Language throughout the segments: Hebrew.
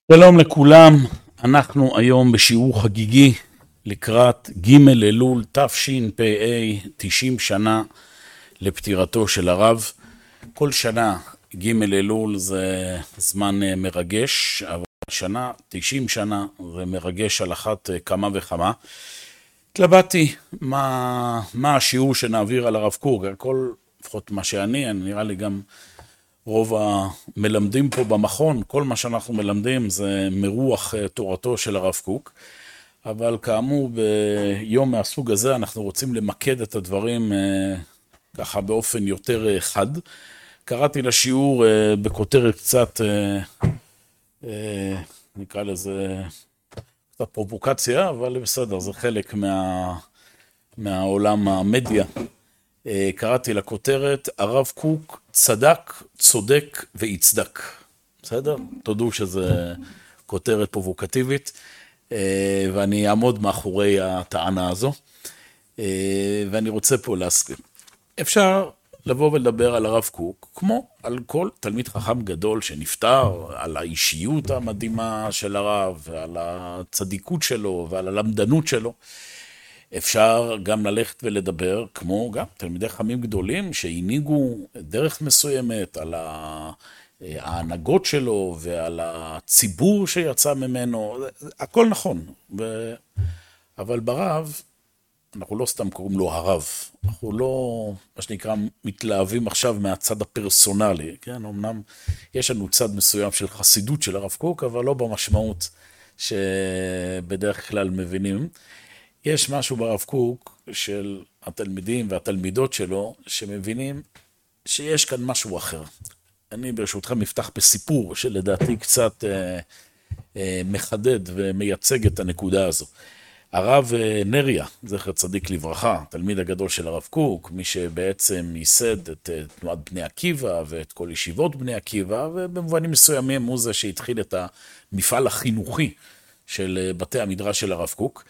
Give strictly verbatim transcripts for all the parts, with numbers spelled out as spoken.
שלום לכולם, אנחנו היום בשיעור חגיגי לקראת ג' אלול תשפ"א, תשעים שנה לפטירתו של הרב. כל שנה ג' אלול זה זמן מרגש, אבל שנה, תשעים שנה זה מרגש על אחת כמה וכמה. התלבטתי מה, מה השיעור שנעביר על הרב קוק, כל לפחות מה שאני, אני נראה לי גם רוב המלמדים פה במכון, כל מה שאנחנו מלמדים זה מרוח תורתו של הרב קוק, אבל כאמור ביום מהסוג הזה אנחנו רוצים למקד את הדברים ככה באופן יותר חד. קראתי לשיעור בכותרת קצת, נקרא לזה קצת פרובוקציה, אבל בסדר, זה חלק מה, מהעולם המדיה. קראתי לכותרת, הרב קוק צדק, צודק ויצדק. בסדר? תודו שזה כותרת פרובוקטיבית, ואני אעמוד מאחורי הטענה הזו, ואני רוצה פה להסכים. אפשר לבוא ולדבר על הרב קוק, כמו על כל תלמיד חכם גדול שנפטר, על האישיות המדהימה של הרב, ועל הצדיקות שלו, ועל הלמדנות שלו. אפשר גם ללכת ולדבר, כמו גם תלמידי חכמים גדולים שהנהיגו דרך מסוימת על ההנהגות שלו ועל הציבור שיצא ממנו, הכל נכון. ו... אבל ברב, אנחנו לא סתם קוראים לו הרב, אנחנו לא, מה שנקרא, מתלהבים עכשיו מהצד הפרסונלי, כן? אמנם יש לנו צד מסוים של חסידות של הרב קוק, אבל לא במשמעות שבדרך כלל מבינים. יש משהו ברב קוק של התלמידים והתלמידות שלו שמבינים שיש כאן משהו אחר. אני ברשותכם אפתח בסיפור שלדעתי קצת אה, אה, מחדד ומייצג את הנקודה הזו. הרב נריה, זכר צדיק לברכה, תלמיד הגדול של הרב קוק, מי שבעצם ייסד את תנועת בני עקיבא ואת כל ישיבות בני עקיבא, ובמובנים מסוימים הוא זה שהתחיל את המפעל החינוכי של בתי המדרש של הרב קוק.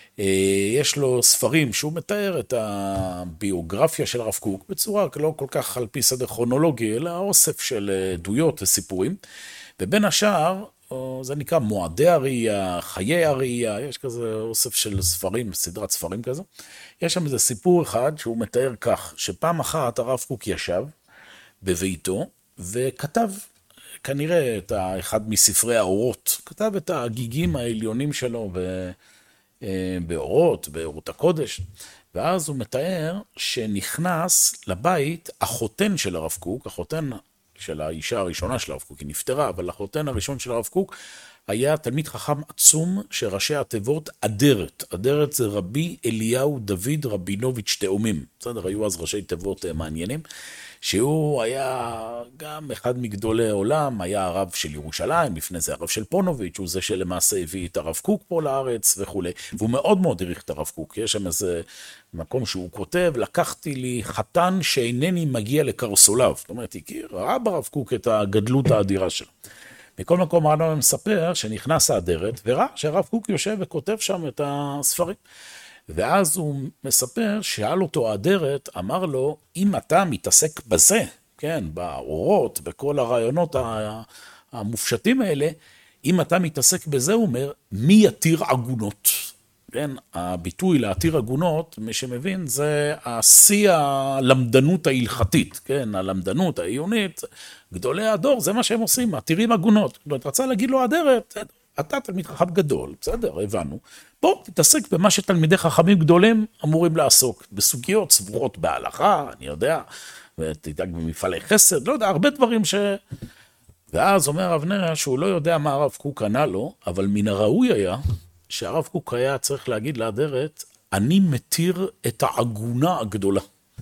יש לו ספרים שהוא מתאר את הביוגרפיה של הרב קוק בצורה לא כל כך על פי סדר כרונולוגי, אלא אוסף של עדויות וסיפורים, ובין השאר זה נקרא מועדי הראייה, חיי הראייה, יש כזה אוסף של ספרים, סדרת ספרים כזו. יש שם איזה סיפור אחד שהוא מתאר כך, שפעם אחת הרב קוק ישב בביתו וכתב כנראה את אחד מספרי האורות, כתב את הגיגים העליונים שלו ו... באורות, באורות הקודש, ואז הוא מתאר שנכנס לבית החותן של הרב קוק, החותן של האישה הראשונה של הרב קוק, היא נפטרה, אבל החותן הראשון של הרב קוק היה תלמיד חכם עצום שראשי התיבות אדרת. אדרת זה רבי אליהו דוד רבינוביץ' תאומים. בסדר, היו אז ראשי תיבות מעניינים, שהוא היה גם אחד מגדולי העולם, היה הרב של ירושלים, לפני זה הרב של פונוביץ', הוא זה שלמעשה הביא את הרב קוק פה לארץ וכו'. והוא מאוד מאוד העריך את הרב קוק. יש שם איזה מקום שהוא כותב, לקחתי לי חתן שאינני מגיע לקרסוליו. זאת אומרת, הכיר, ראה ברב קוק את הגדלות האדירה שלו. מכל מקום הרב מספר שנכנס האדרת וראה שהרב קוק יושב וכותב שם את הספרים. ואז הוא מספר, שאל אותו האדרת, אמר לו, אם אתה מתעסק בזה, כן, באורות, בכל הרעיונות המופשטים האלה, אם אתה מתעסק בזה, הוא אומר, מי יתיר עגונות? כן, הביטוי להתיר עגונות, מי שמבין, זה השיא הלמדנות ההלכתית, כן, הלמדנות העיונית, גדולי הדור, זה מה שהם עושים, מתירים עגונות. זאת אומרת, רצה להגיד לו האדרת, אתה תלמיד חכם גדול, בסדר, הבנו. בוא, תתעסק במה שתלמידי חכמים גדולים אמורים לעסוק, בסוגיות סבורות בהלכה, אני יודע, ותדאג במפעלי חסד, לא יודע, הרבה דברים ש... ואז אומר הרב נריה שהוא לא יודע מה הרב קוק ענה לו, אבל מן הראוי היה שהרב קוק היה צריך להגיד לאדרת, אני מתיר את העגונה הגדולה,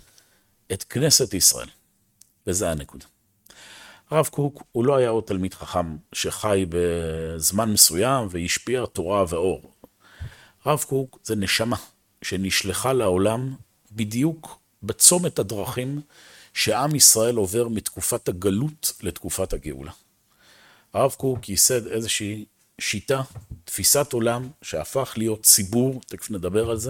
את כנסת ישראל. וזה הנקודה. הרב קוק הוא לא היה עוד תלמיד חכם שחי בזמן מסוים והשפיע תורה ואור. הרב קוק זה נשמה שנשלחה לעולם בדיוק בצומת הדרכים שעם ישראל עובר מתקופת הגלות לתקופת הגאולה. הרב קוק ייסד איזושהי שיטה, תפיסת עולם שהפך להיות ציבור, תכף נדבר על זה,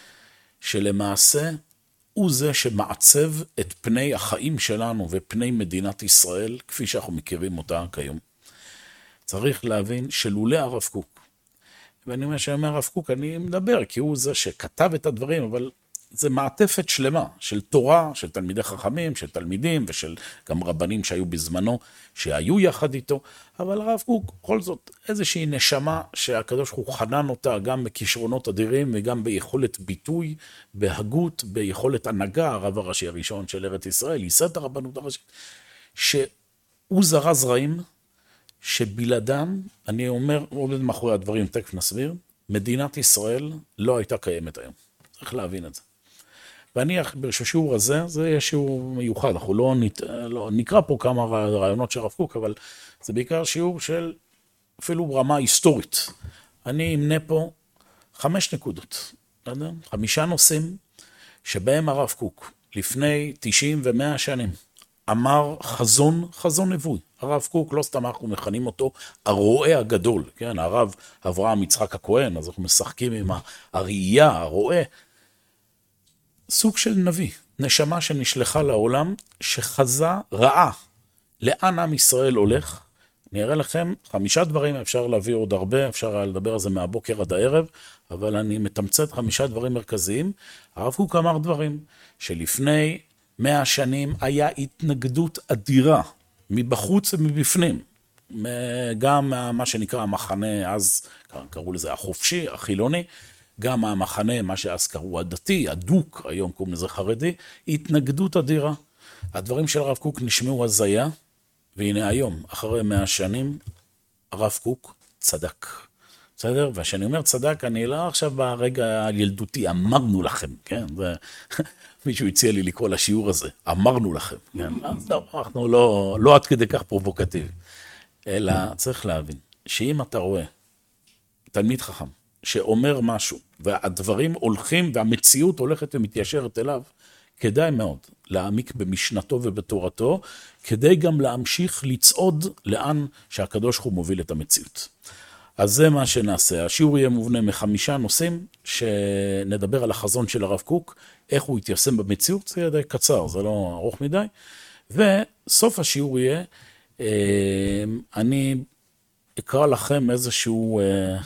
שלמעשה הוא זה שמעצב את פני החיים שלנו ופני מדינת ישראל, כפי שאנחנו מכירים אותה כיום. צריך להבין שלולא הרב קוק, ואני אומר שאני אומר הרב קוק, אני מדבר, כי הוא זה שכתב את הדברים, אבל זה מעטפת שלמה של תורה, של תלמידי חכמים, של תלמידים, ושל גם רבנים שהיו בזמנו, שהיו יחד איתו, אבל הרב קוק, בכל זאת, איזושהי נשמה שהקדוש הוא חנן אותה, גם בכישרונות אדירים, וגם ביכולת ביטוי, בהגות, ביכולת הנהגה, הרב הראשי הראשון של ארץ ישראל, ייסד את הרבנות הראשית, שהוא זרע זרעים, שבלעדם, אני אומר, עומד מאחורי הדברים, תכף נסביר, מדינת ישראל לא הייתה קיימת היום. צריך להבין את זה. ואני, בשיעור הזה, זה יהיה שיעור מיוחד, אנחנו לא, נת, לא נקרא פה כמה רעיונות של הרב קוק, אבל זה בעיקר שיעור של אפילו רמה היסטורית. אני אמנה פה חמש נקודות, חמישה נושאים, שבהם הרב קוק, לפני תשעים ומאה שנים, אמר חזון, חזון נבואי. הרב קוק, לא סתם אנחנו מכנים אותו הרועה הגדול, כן? הרב אברהם יצחק הכהן, אז אנחנו משחקים עם הראייה, הרועה, סוג של נביא, נשמה שנשלחה לעולם, שחזה רעה. לאן עם ישראל הולך? אני אראה לכם חמישה דברים, אפשר להביא עוד הרבה, אפשר לדבר על זה מהבוקר עד הערב, אבל אני מתמצת חמישה דברים מרכזיים. הרב קוק אמר דברים שלפני מאה שנים היה התנגדות אדירה, מבחוץ ומבפנים, גם מה שנקרא המחנה, אז קראו לזה החופשי, החילוני, גם המחנה, מה שאז קראו הדתי, הדוק, היום קוראים לזה חרדי, התנגדות אדירה. הדברים של הרב קוק נשמעו הזיה, והנה היום, אחרי מאה שנים, הרב קוק צדק. בסדר? וכשאני אומר צדק, אני לא עכשיו ברגע הילדותי, אמרנו לכם, כן? זה... מישהו הציע לי לקרוא לשיעור הזה, אמרנו לכם, כן? אז לא, אנחנו לא, לא עד כדי כך פרובוקטיבי, אלא צריך להבין, שאם אתה רואה תלמיד חכם, שאומר משהו, והדברים הולכים, והמציאות הולכת ומתיישרת אליו, כדאי מאוד להעמיק במשנתו ובתורתו, כדי גם להמשיך לצעוד לאן שהקדוש הוא מוביל את המציאות. אז זה מה שנעשה. השיעור יהיה מובנה מחמישה נושאים, שנדבר על החזון של הרב קוק, איך הוא יתיישם במציאות, זה יהיה די קצר, זה לא ארוך מדי, וסוף השיעור יהיה, אני אקרא לכם איזשהו,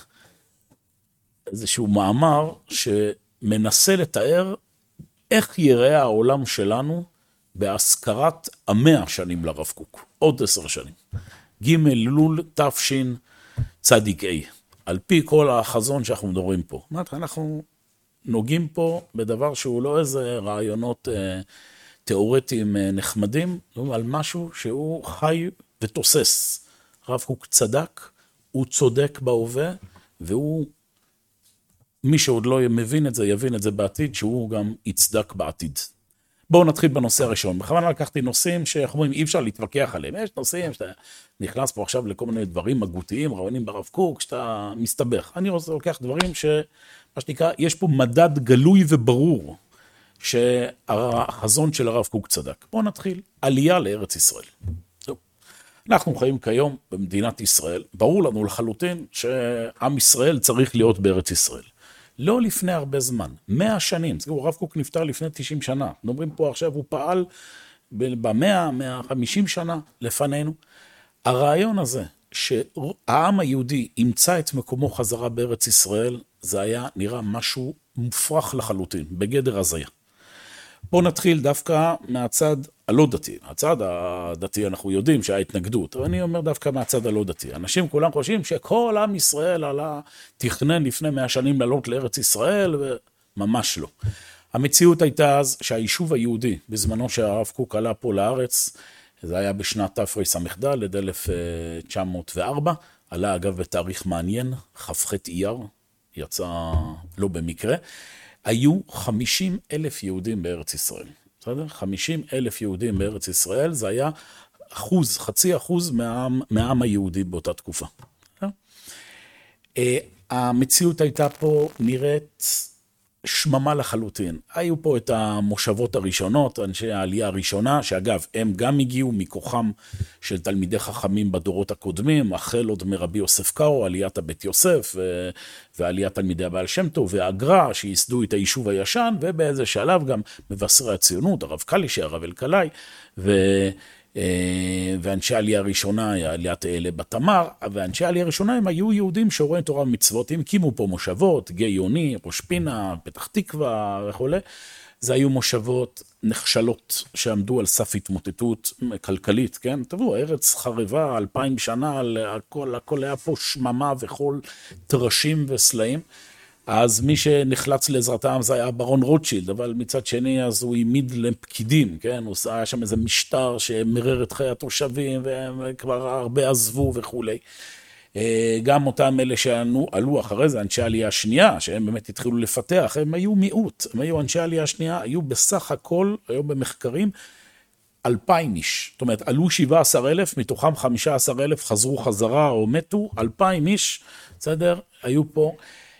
איזשהו מאמר, שמנסה לתאר איך יראה העולם שלנו, בהזכרת המאה שנים לרב קוק, עוד עשר שנים. ג' לול תפשין, צדיק A, על פי כל החזון שאנחנו מדברים פה. אנחנו נוגעים פה בדבר שהוא לא איזה רעיונות אה, תיאורטיים אה, נחמדים, על משהו שהוא חי ותוסס. הרב קוק צדק, הוא צודק בהווה, והוא, מי שעוד לא מבין את זה, יבין את זה בעתיד, שהוא גם יצדק בעתיד. בואו נתחיל בנושא הראשון. בכוונה לקחתי נושאים שאומרים, אי אפשר להתווכח עליהם. יש נושאים שאתה נכנס פה עכשיו לכל מיני דברים הגותיים, רבנים ברב קוק, שאתה מסתבך. אני רוצה לוקח דברים ש, מה שנקרא, יש פה מדד גלוי וברור, שהחזון של הרב קוק צדק. בואו נתחיל. עלייה לארץ ישראל. זהו. אנחנו חיים כיום במדינת ישראל. ברור לנו לחלוטין שעם ישראל צריך להיות בארץ ישראל. לא לפני הרבה זמן, מאה שנים, זהו, הרב קוק נפטר לפני תשעים שנה, נאמרים פה עכשיו, הוא פעל במאה, מאה וחמישים שנה לפנינו. הרעיון הזה, שהעם היהודי ימצא את מקומו חזרה בארץ ישראל, זה היה נראה משהו מופרך לחלוטין, בגדר הזיה. בואו נתחיל דווקא מהצד הלא דתי. הצד הדתי אנחנו יודעים שהיה התנגדות, אבל אני אומר דווקא מהצד הלא דתי. אנשים כולם חושבים שכל עם ישראל עלה, תכנן לפני מאה שנים לעלות לארץ ישראל, וממש לא. המציאות הייתה אז שהיישוב היהודי, בזמנו שהרב קוק עלה פה לארץ, זה היה בשנת תרס"ד, עד אלף תשע מאות וארבע, עלה אגב בתאריך מעניין, כ"ח אייר, יצא לא במקרה, היו חמישים אלף יהודים בארץ ישראל. בסדר? חמישים אלף יהודים בארץ ישראל, זה היה אחוז, חצי אחוז מהעם, מהעם היהודי באותה תקופה. המציאות הייתה פה נראית שממה לחלוטין. היו פה את המושבות הראשונות, אנשי העלייה הראשונה, שאגב, הם גם הגיעו מכוחם של תלמידי חכמים בדורות הקודמים, החל עוד מרבי יוסף קארו, עליית הבית יוסף, ועליית תלמידי הבעל שם טוב, והגר"א, שיסדו את היישוב הישן, ובאיזה שלב גם מבשרי הציונות, הרב קלישר, הרב אלקלעי, ואנשי העלייה הראשונה היה עליית אלה בתמר, ואנשי העלייה הראשונה הם היו יהודים שרואים תורה ומצוות, הם הקימו פה מושבות, גיא יוני, ראש פינה, פתח תקווה וכו'. זה היו מושבות נחשלות שעמדו על סף התמוטטות כלכלית, כן? תראו, ארץ חרבה, אלפיים שנה, הכל, הכל היה פה שממה וכל טרשים וסלעים. אז מי שנחלץ לעזרתם זה היה ברון רוטשילד, אבל מצד שני אז הוא העמיד לפקידים, כן? הוא היה שם איזה משטר שמרר את חיי התושבים, וכבר הרבה עזבו וכולי. גם אותם אלה שעלו אחרי זה, אנשי העלייה השנייה, שהם באמת התחילו לפתח, הם היו מיעוט, הם היו אנשי העלייה השנייה, היו בסך הכל, היום במחקרים, אלפיים איש. זאת אומרת, עלו שבעה עשר אלף, מתוכם חמישה עשר אלף חזרו חזרה או מתו, אלפיים איש, בסדר? היו פה,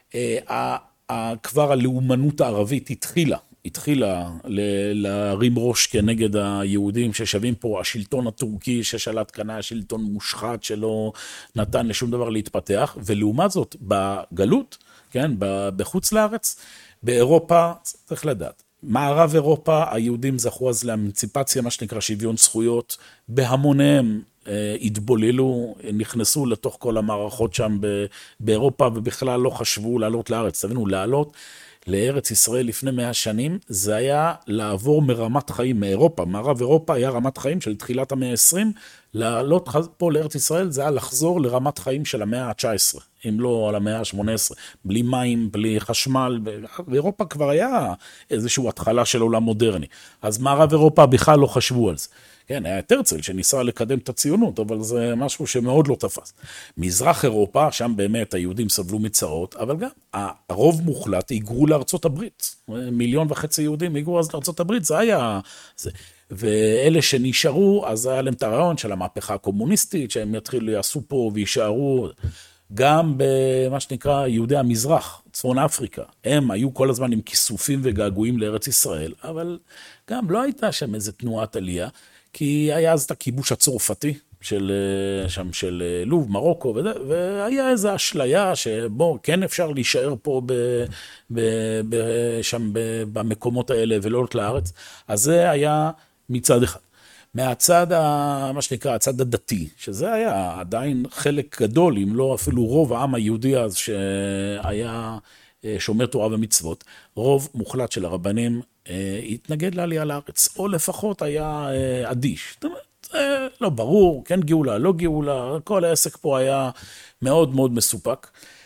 כבר הלאומנות הערבית התחילה, התחילה להרים ראש כנגד היהודים ששווים פה, השלטון הטורקי ששלט כאן היה שלטון מושחת שלא נתן לשום דבר להתפתח, ולעומת זאת בגלות, כן, בחוץ לארץ, באירופה, צריך לדעת, מערב אירופה, היהודים זכו אז לאמנציפציה, מה שנקרא שוויון זכויות, בהמוניהם התבוללו, נכנסו לתוך כל המערכות שם באירופה, ובכלל לא חשבו לעלות לארץ, תבינו, לעלות, לארץ ישראל לפני מאה שנים, זה היה לעבור מרמת חיים מאירופה, מערב אירופה היה רמת חיים של תחילת המאה ה-עשרים, לעלות פה לארץ ישראל זה היה לחזור לרמת חיים של המאה ה-תשע עשרה, אם לא על המאה ה-שמונה עשרה, בלי מים, בלי חשמל, באירופה כבר היה איזושהי התחלה של עולם מודרני, אז מערב אירופה בכלל לא חשבו על זה. כן, היה את הרצל שניסה לקדם את הציונות, אבל זה משהו שמאוד לא תפס. מזרח אירופה, שם באמת היהודים סבלו מצרות, אבל גם הרוב מוחלט היגרו לארצות הברית. מיליון וחצי יהודים היגרו אז לארצות הברית, זה היה... זה. ואלה שנשארו, אז היה להם את הרעיון של המהפכה הקומוניסטית, שהם יתחילו יעשו פה וישארו... גם במה שנקרא יהודי המזרח, צפון אפריקה, הם היו כל הזמן עם כיסופים וגעגועים לארץ ישראל, אבל גם לא הייתה שם איזו תנועת עלייה, כי היה אז את הכיבוש הצרפתי, של, שם של לוב, מרוקו, והיה איזו אשליה שבו כן אפשר להישאר פה ב, ב, ב, שם ב, במקומות האלה ולא לארץ, אז זה היה מצד אחד. מהצד, ה, מה שנקרא, הצד הדתי, שזה היה עדיין חלק גדול, אם לא אפילו רוב העם היהודי אז שהיה שומר תורה ומצוות, רוב מוחלט של הרבנים התנגד לעלייה לארץ, או לפחות היה אדיש. זאת אומרת, זה לא ברור, כן גאולה, לא גאולה, כל העסק פה היה מאוד מאוד מסופק,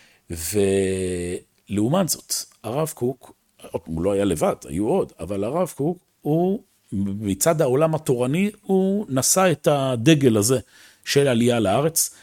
ולעומת זאת, הרב קוק, הוא לא היה לבד, היו עוד, אבל הרב קוק הוא מצד העולם התורני, הוא נשא את הדגל הזה של עלייה לארץ.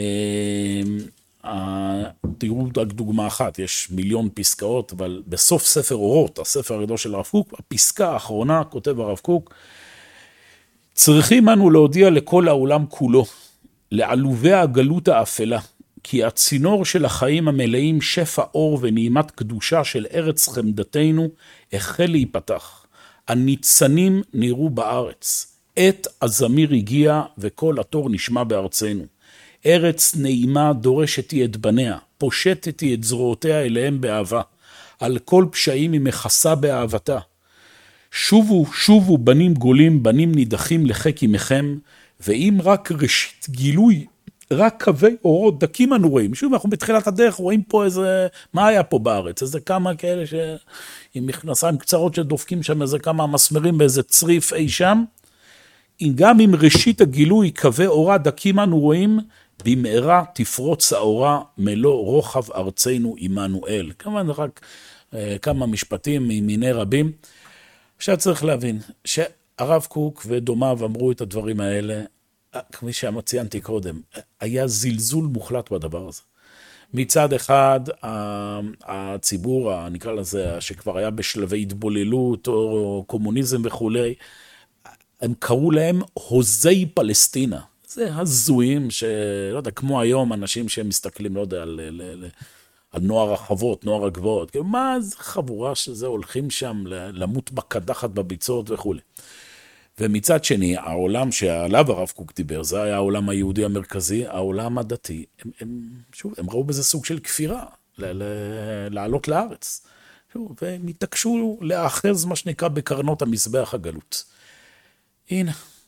תראו רק דוגמה אחת, יש מיליון פסקאות, אבל בסוף ספר אורות, הספר הגדול של הרב קוק, הפסקה האחרונה, כותב הרב קוק, צריכים אנו להודיע לכל העולם כולו, לעלובי הגלות האפלה, כי הצינור של החיים המלאים שפע אור ונעימת קדושה של ארץ חמדתנו, החל להיפתח. הניצנים נראו בארץ, עת הזמיר הגיע וכל התור נשמע בארצנו. ארץ נעימה דורשת היא את בניה, פושטת היא את זרועותיה אליהם באהבה, על כל פשעים היא מכסה באהבתה. שובו, שובו בנים גולים, בנים נידחים לחק עמכם, ואם רק ראשית גילוי, רק קווי אורות דקים אנו רואים. שוב, אנחנו בתחילת הדרך רואים פה איזה, מה היה פה בארץ? איזה כמה כאלה ש... עם מכנסיים קצרות שדופקים שם איזה כמה מסמרים באיזה צריף אי שם. גם עם ראשית הגילוי קווי אורה דקים אנו רואים, במהרה תפרוץ האורה מלוא רוחב ארצנו עמנואל. כמובן רק אה, כמה משפטים מיני רבים. עכשיו צריך להבין שהרב קוק ודומיו אמרו את הדברים האלה, כפי שציינתי קודם, היה זלזול מוחלט בדבר הזה. מצד אחד, הציבור, נקרא לזה, שכבר היה בשלבי התבוללות או קומוניזם וכולי, הם קראו להם הוזי פלסטינה. זה הזויים שלא יודע, כמו היום אנשים שמסתכלים, לא יודע, על, על, על נוער החוות, נוער הגבעות, מה זה חבורה שזה, הולכים שם למות בקדחת בביצות וכולי. ומצד שני, העולם שעליו הרב קוק דיבר, זה היה העולם היהודי המרכזי, העולם הדתי, הם, הם, שוב, הם ראו בזה סוג של כפירה, ל- ל- לעלות לארץ. שוב, והם התעקשו לאחז מה שנקרא בקרנות המזבח הגלות. הנה,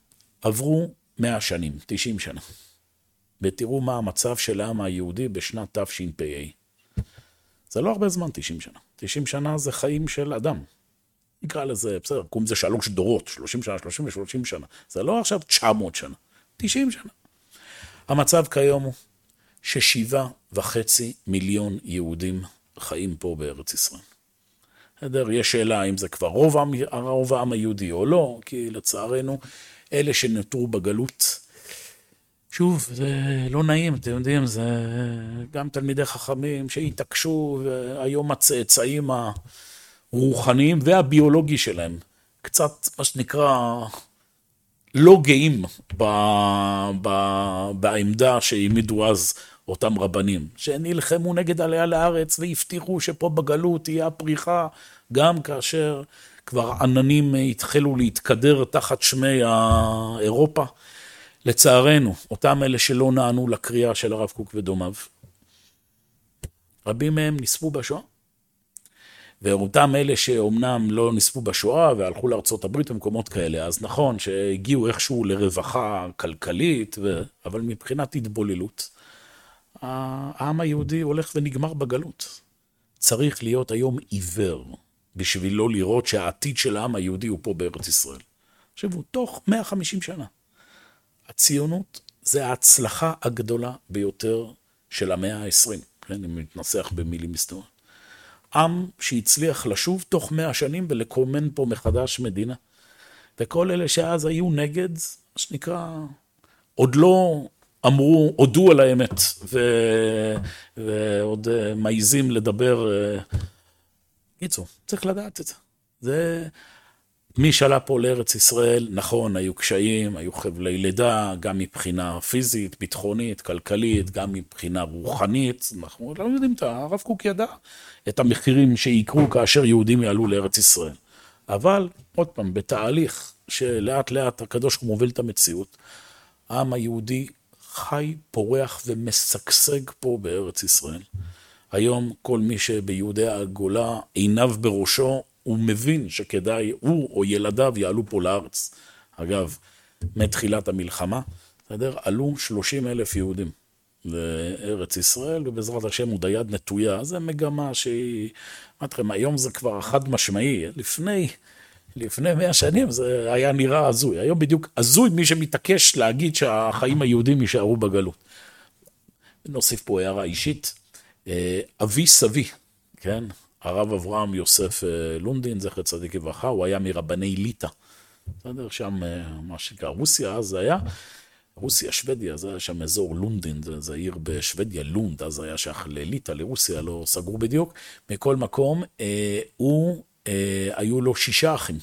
עברו מאה שנים, תשעים שנה. ותראו מה המצב של העם היהודי בשנת תשפ"א. זה לא הרבה זמן, תשעים שנה. תשעים שנה זה חיים של אדם. נקרא לזה, בסדר, קום זה שלוש דורות, שלושים שנה, שלושים ושלושים שנה. זה לא עכשיו תשע מאות שנה, תשעים שנה. המצב כיום הוא ששבעה וחצי מיליון יהודים חיים פה בארץ ישראל. בסדר, יש שאלה אם זה כבר רוב העם, רוב העם היהודי או לא, כי לצערנו, אלה שנותרו בגלות, שוב, זה לא נעים, אתם יודעים, זה גם תלמידי חכמים שהתעקשו, והיום הצאצאים הרוחניים והביולוגי שלהם, קצת מה שנקרא לא גאים ב, ב, בעמדה שהעמידו אז אותם רבנים, שנלחמו נגד עלייה לארץ והבטיחו שפה בגלות תהיה הפריחה, גם כאשר כבר עננים התחלו להתקדר תחת שמי אירופה. לצערנו, אותם אלה שלא נענו לקריאה של הרב קוק ודומיו, רבים מהם נספו בשואה. ואותם אלה שאומנם לא נספו בשואה והלכו לארצות הברית ומקומות כאלה, אז נכון שהגיעו איכשהו לרווחה כלכלית, ו... אבל מבחינת התבוללות, העם היהודי הולך ונגמר בגלות. צריך להיות היום עיוור בשביל לא לראות שהעתיד של העם היהודי הוא פה בארץ ישראל. עכשיו, תוך מאה וחמישים שנה. הציונות זה ההצלחה הגדולה ביותר של המאה ה-עשרים, כן? אם נתנסח במילים היסטוריות. עם שהצליח לשוב תוך מאה שנים ולקומן פה מחדש מדינה. וכל אלה שאז היו נגד, מה שנקרא, עוד לא אמרו, הודו על האמת, ו... ועוד מעיזים לדבר. קיצור, צריך לדעת את זה. זה... מי שעלה פה לארץ ישראל, נכון, היו קשיים, היו חבלי לידה, גם מבחינה פיזית, ביטחונית, כלכלית, גם מבחינה רוחנית. אנחנו לא יודעים, הרב קוק ידע את המחירים שיקרו כאשר יהודים יעלו לארץ ישראל. אבל, עוד פעם, בתהליך שלאט לאט הקדוש הוא מוביל את המציאות, העם היהודי חי, פורח ומשגשג פה בארץ ישראל. היום כל מי שביהודי הגולה עיניו בראשו, הוא מבין שכדאי הוא או ילדיו יעלו פה לארץ. אגב, מתחילת המלחמה, בסדר? עלו שלושים אלף יהודים לארץ ישראל, ובעזרת השם עוד היד נטויה. זה מגמה שהיא, אמרתם, היום זה כבר חד משמעי. לפני, לפני מאה שנים זה היה נראה הזוי. היום בדיוק הזוי מי שמתעקש להגיד שהחיים היהודים יישארו בגלות. נוסיף פה הערה אישית. אבי סבי, כן? הרב אברהם יוסף לונדין, זכר צדיק לברכה, הוא היה מרבני ליטא. בסדר, שם מה שנקרא רוסיה, אז זה היה, רוסיה, שוודיה, זה היה שם אזור לונדין, זה, זה עיר בשוודיה, לונד, אז היה שייך לליטא, לרוסיה, לא סגרו בדיוק. מכל מקום, אה, הוא, אה, היו לו שישה אחים.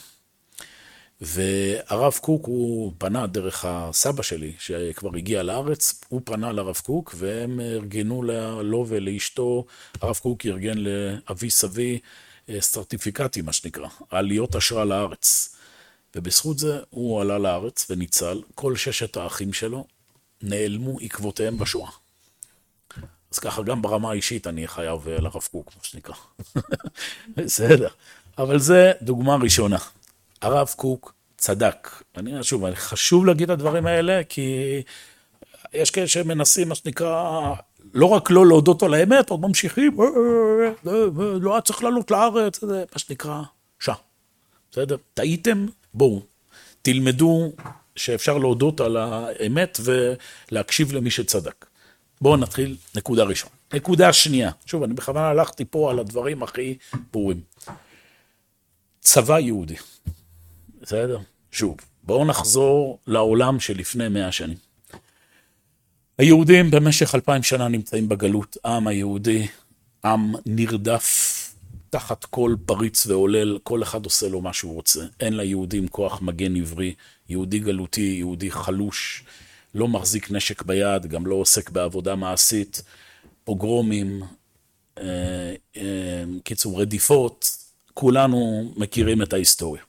והרב קוק, הוא פנה דרך הסבא שלי, שכבר הגיע לארץ, הוא פנה לרב קוק, והם ארגנו לו ולאשתו, הרב קוק ארגן לאבי סבי סטרטיפיקטי, מה שנקרא, עליות אשרה לארץ. ובזכות זה הוא עלה לארץ וניצל, כל ששת האחים שלו נעלמו עקבותיהם בשואה. אז ככה גם ברמה האישית אני חייב לרב קוק, מה שנקרא. בסדר. אבל זה דוגמה ראשונה. הרב קוק צדק. אני שוב, חשוב להגיד את הדברים האלה, כי יש כאלה שמנסים, מה שנקרא, לא רק לא להודות על האמת, עוד ממשיכים, לא היה צריך לעלות לארץ, זה מה שנקרא שעה. בסדר? טעיתם? בואו, תלמדו שאפשר להודות על האמת ולהקשיב למי שצדק. בואו נתחיל נקודה ראשונה. נקודה שנייה. שוב, אני בכוונה הלכתי פה על הדברים הכי ברורים. צבא יהודי. בסדר? שוב, בואו נחזור לעולם שלפני מאה שנים. היהודים במשך אלפיים שנה נמצאים בגלות. העם היהודי, עם נרדף תחת כל פריץ ועולל, כל אחד עושה לו מה שהוא רוצה. אין ליהודים כוח מגן עברי, יהודי גלותי, יהודי חלוש, לא מחזיק נשק ביד, גם לא עוסק בעבודה מעשית, פוגרומים, אה, אה, קיצור רדיפות, כולנו מכירים את ההיסטוריה.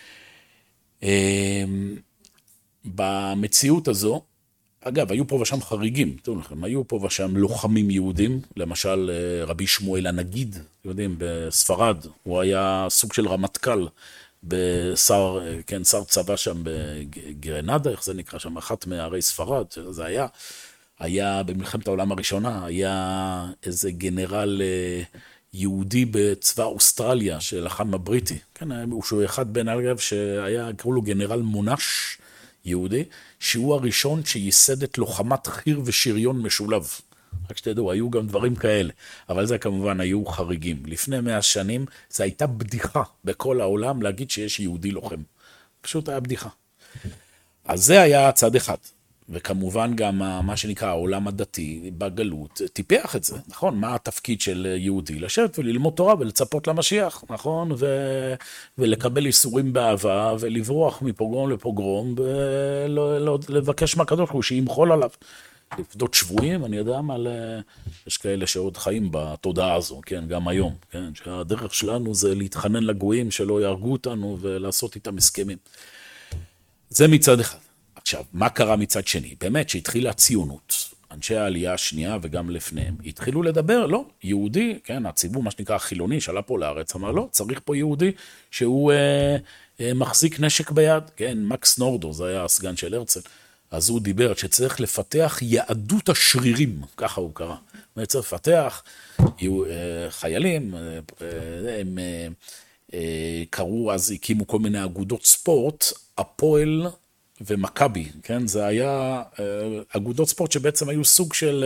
במציאות הזו, אגב, היו פה ושם חריגים, תראו לכם, היו פה ושם לוחמים יהודים, למשל רבי שמואל הנגיד, יודעים, בספרד, הוא היה סוג של רמטכ"ל, בשר, כן, שר צבא שם בגרנדה, איך זה נקרא שם, אחת מערי ספרד, זה היה, היה במלחמת העולם הראשונה, היה איזה גנרל יהודי בצבא אוסטרליה שלחם הבריטי, כן, שהוא אחד בן אגב שהיה, קראו לו גנרל מונש יהודי, שהוא הראשון שייסד את לוחמת חי"ר ושריון משולב. רק שתדעו, היו גם דברים כאלה, אבל זה כמובן היו חריגים. לפני מאה שנים זה הייתה בדיחה בכל העולם להגיד שיש יהודי לוחם. פשוט היה בדיחה. אז זה היה צד אחד. וכמובן גם מה שנקרא העולם הדתי בגלות טיפח את זה, נכון? מה התפקיד של יהודי? לשבת וללמוד תורה ולצפות למשיח, נכון? ו... ולקבל איסורים באהבה ולברוח מפוגרום לפוגרום ולבקש מהקדוש ברוך הוא שימחול עליו. לפדות שבויים, אני יודע מה, יש כאלה שעוד חיים בתודעה הזו, כן, גם היום, כן, שהדרך שלנו זה להתחנן לגויים שלא יהרגו אותנו ולעשות איתם הסכמים. זה מצד אחד. עכשיו, מה קרה מצד שני? באמת שהתחילה הציונות, אנשי העלייה השנייה וגם לפניהם, התחילו לדבר, לא, יהודי, כן, הציבור, מה שנקרא החילוני, שעלה פה לארץ, אמר, לא, צריך פה יהודי שהוא אה, אה, מחזיק נשק ביד, כן, מקס נורדו, זה היה הסגן של הרצל, אז הוא דיבר שצריך לפתח יהדות השרירים, ככה הוא קרא. צריך לפתח, יהיו חיילים, הם קראו, אז הקימו כל מיני אגודות ספורט, הפועל ומכבי, כן? זה היה אגודות ספורט שבעצם היו סוג של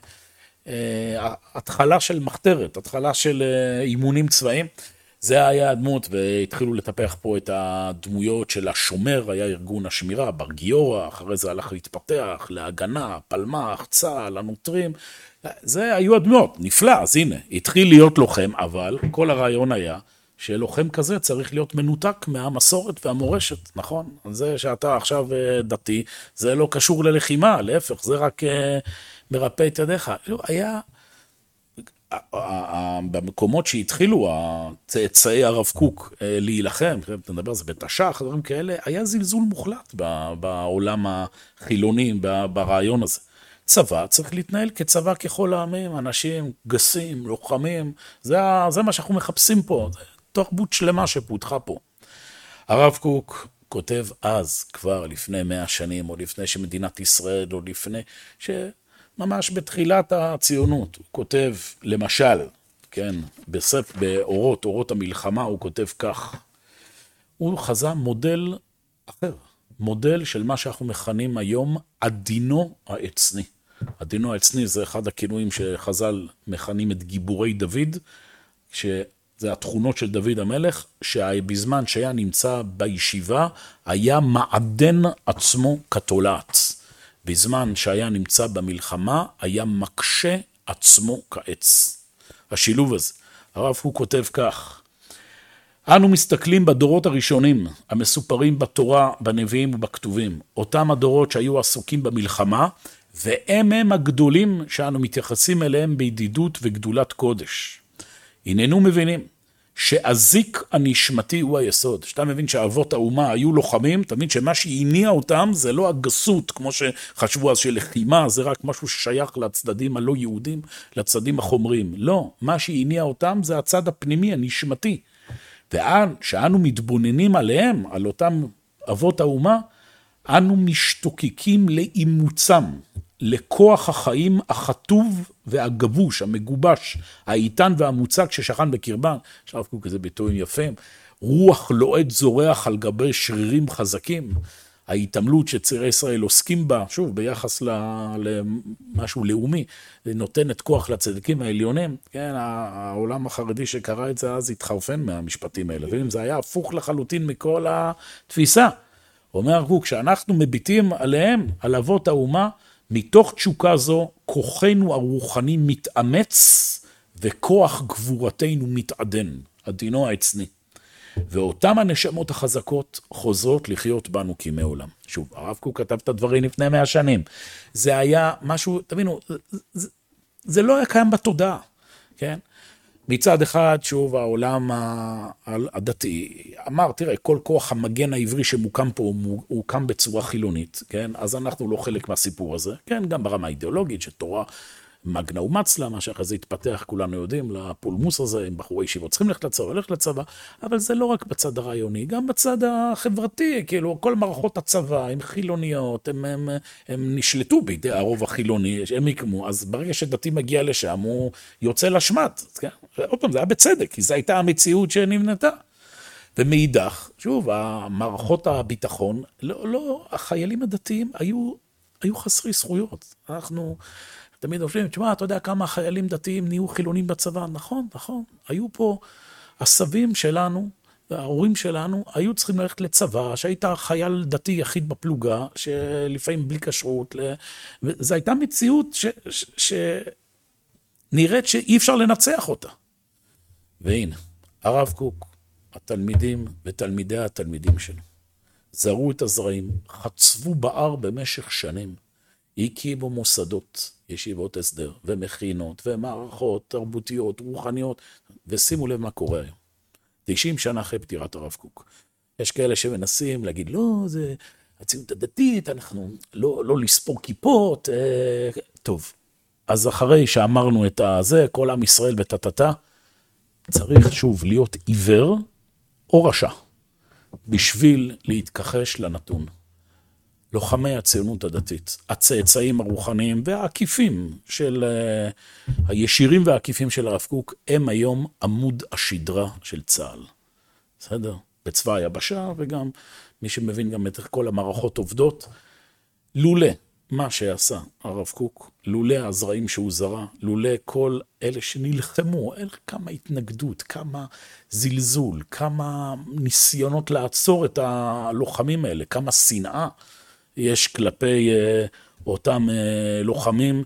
התחלה של מחתרת, התחלה של אימונים צבאיים. זה היה הדמות, והתחילו לטפח פה את הדמויות של השומר, היה ארגון השמירה, ברגיורה, אחרי זה הלך להתפתח, להגנה, פלמח, צה"ל, הנוטרים, זה היו הדמות, נפלא, אז הנה, התחיל להיות לוחם, אבל כל הרעיון היה שלוחם כזה צריך להיות מנותק מהמסורת והמורשת, נכון? זה שאתה עכשיו דתי, זה לא קשור ללחימה, להפך, זה רק מרפא את ידיך. היה... במקומות שהתחילו הצאצאי הרב קוק להילחם, אתה מדבר על זה בתש"ח, דברים כאלה, היה זלזול מוחלט בעולם החילוני, ברעיון הזה. צבא צריך להתנהל כצבא ככל העמים, אנשים גסים, לוחמים, זה, זה מה שאנחנו מחפשים פה, זה תרבות שלמה שפותחה פה. הרב קוק כותב אז, כבר לפני מאה שנים, או לפני שמדינת ישראל, או לפני ש... ממש בתחילת הציונות, הוא כותב, למשל, כן, בספר, באורות, אורות המלחמה, הוא כותב כך, הוא חזה מודל אחר, מודל של מה שאנחנו מכנים היום, עדינו העצני. עדינו העצני זה אחד הכינויים שחז"ל מכנים את גיבורי דוד, שזה התכונות של דוד המלך, שבזמן שהיה נמצא בישיבה, היה מעדן עצמו כתולעת. בזמן שהיה נמצא במלחמה, היה מקשה עצמו כעץ. השילוב הזה. הרב הוא כותב כך, אנו מסתכלים בדורות הראשונים, המסופרים בתורה, בנביאים ובכתובים, אותם הדורות שהיו עסוקים במלחמה, והם הם הגדולים שאנו מתייחסים אליהם בידידות וגדולת קודש. הננו מבינים, שאזיק הנשמתי הוא היסוד. שאתה מבין שאבות האומה היו לוחמים, אתה מבין שמה שהניע אותם זה לא הגסות, כמו שחשבו אז שלחימה, זה רק משהו ששייך לצדדים הלא יהודים, לצדדים החומריים. לא, מה שהניע אותם זה הצד הפנימי, הנשמתי. ושאנו מתבוננים עליהם, על אותם אבות האומה, אנו משתוקקים לאימוצם, לכוח החיים החטוב והגבוש, המגובש, האיתן והמוצק ששכן בקרבן, עכשיו קוק איזה ביטויים יפים, רוח לועד זורח על גבי שרירים חזקים, ההתעמלות שצעירי ישראל עוסקים בה, שוב, ביחס למשהו לאומי, נותנת כוח לצדקים העליונים, כן, העולם החרדי שקרא את זה אז התחרפן מהמשפטים האלה, ואם זה היה הפוך לחלוטין מכל התפיסה, אומר קוק, כשאנחנו מביטים עליהם, על אבות האומה, מתוך תשוקה זו, כוחנו הרוחני מתאמץ, וכוח גבורתנו מתעדן, עדינו העצני. ואותם הנשמות החזקות חוזרות לחיות בנו כימי עולם. שוב, הרב קוק כתב את הדברים לפני מאה שנים. זה היה משהו, תבינו, זה, זה לא היה קיים בתודעה, כן? מצד אחד, שוב, העולם הדתי אמר, תראה, כל כוח המגן העברי שמוקם פה, הוא הוקם בצורה חילונית, כן? אז אנחנו לא חלק מהסיפור הזה, כן? גם ברמה האידיאולוגית, שתורה מגנה ומצלה, מה שאחרי זה התפתח, כולנו יודעים, לפולמוס הזה, עם בחורי ישיבות צריכים ללכת לצבא, הולך לצבא, אבל זה לא רק בצד הרעיוני, גם בצד החברתי, כאילו, כל מערכות הצבא, הם חילוניות, הם, הם, הם נשלטו בידי הרוב החילוני, הם יקמו, אז ברגע שדתי מגיע לשם, הוא יוצא לשמת, כן? עוד פעם, זה היה בצדק, כי זו הייתה המציאות שנבנתה. ומאידך, שוב, המערכות הביטחון, לא, לא, החיילים הדתיים היו, היו חסרי זכויות. אנחנו תמיד חושבים, תשמע, אתה יודע כמה חיילים דתיים נהיו חילונים בצבא? נכון, נכון. היו פה הסבים שלנו, ההורים שלנו, היו צריכים ללכת לצבא, שהיית חייל דתי יחיד בפלוגה, שלפעמים בלי כשרות, וזו הייתה מציאות ש, ש, ש... נראית שאי אפשר לנצח אותה. והנה, הרב קוק, התלמידים ותלמידי התלמידים שלו, זרו את הזרעים, חצבו בער במשך שנים, הקימו מוסדות, ישיבות הסדר, ומכינות, ומערכות תרבותיות, רוחניות, ושימו לב מה קורה היום. תשעים שנה אחרי פטירת הרב קוק. יש כאלה שמנסים להגיד, לא, זה הציונות הדתית, אנחנו לא, לא לספור כיפות, אה, טוב. אז אחרי שאמרנו את הזה, כל עם ישראל ותתתה, צריך שוב להיות עיוור או רשע, בשביל להתכחש לנתון. לוחמי הציונות הדתית, הצאצאים הרוחניים והעקיפים של הישירים והעקיפים של הרב קוק, הם היום עמוד השדרה של צה"ל. בסדר? בצבא היבשה, וגם מי שמבין גם את כל המערכות עובדות, לולא מה שעשה הרב קוק, לולא הזרעים שהוא זרע, לולא כל אלה שנלחמו, אלה כמה התנגדות, כמה זלזול, כמה ניסיונות לעצור את הלוחמים האלה, כמה שנאה יש כלפי אה, אותם אה, לוחמים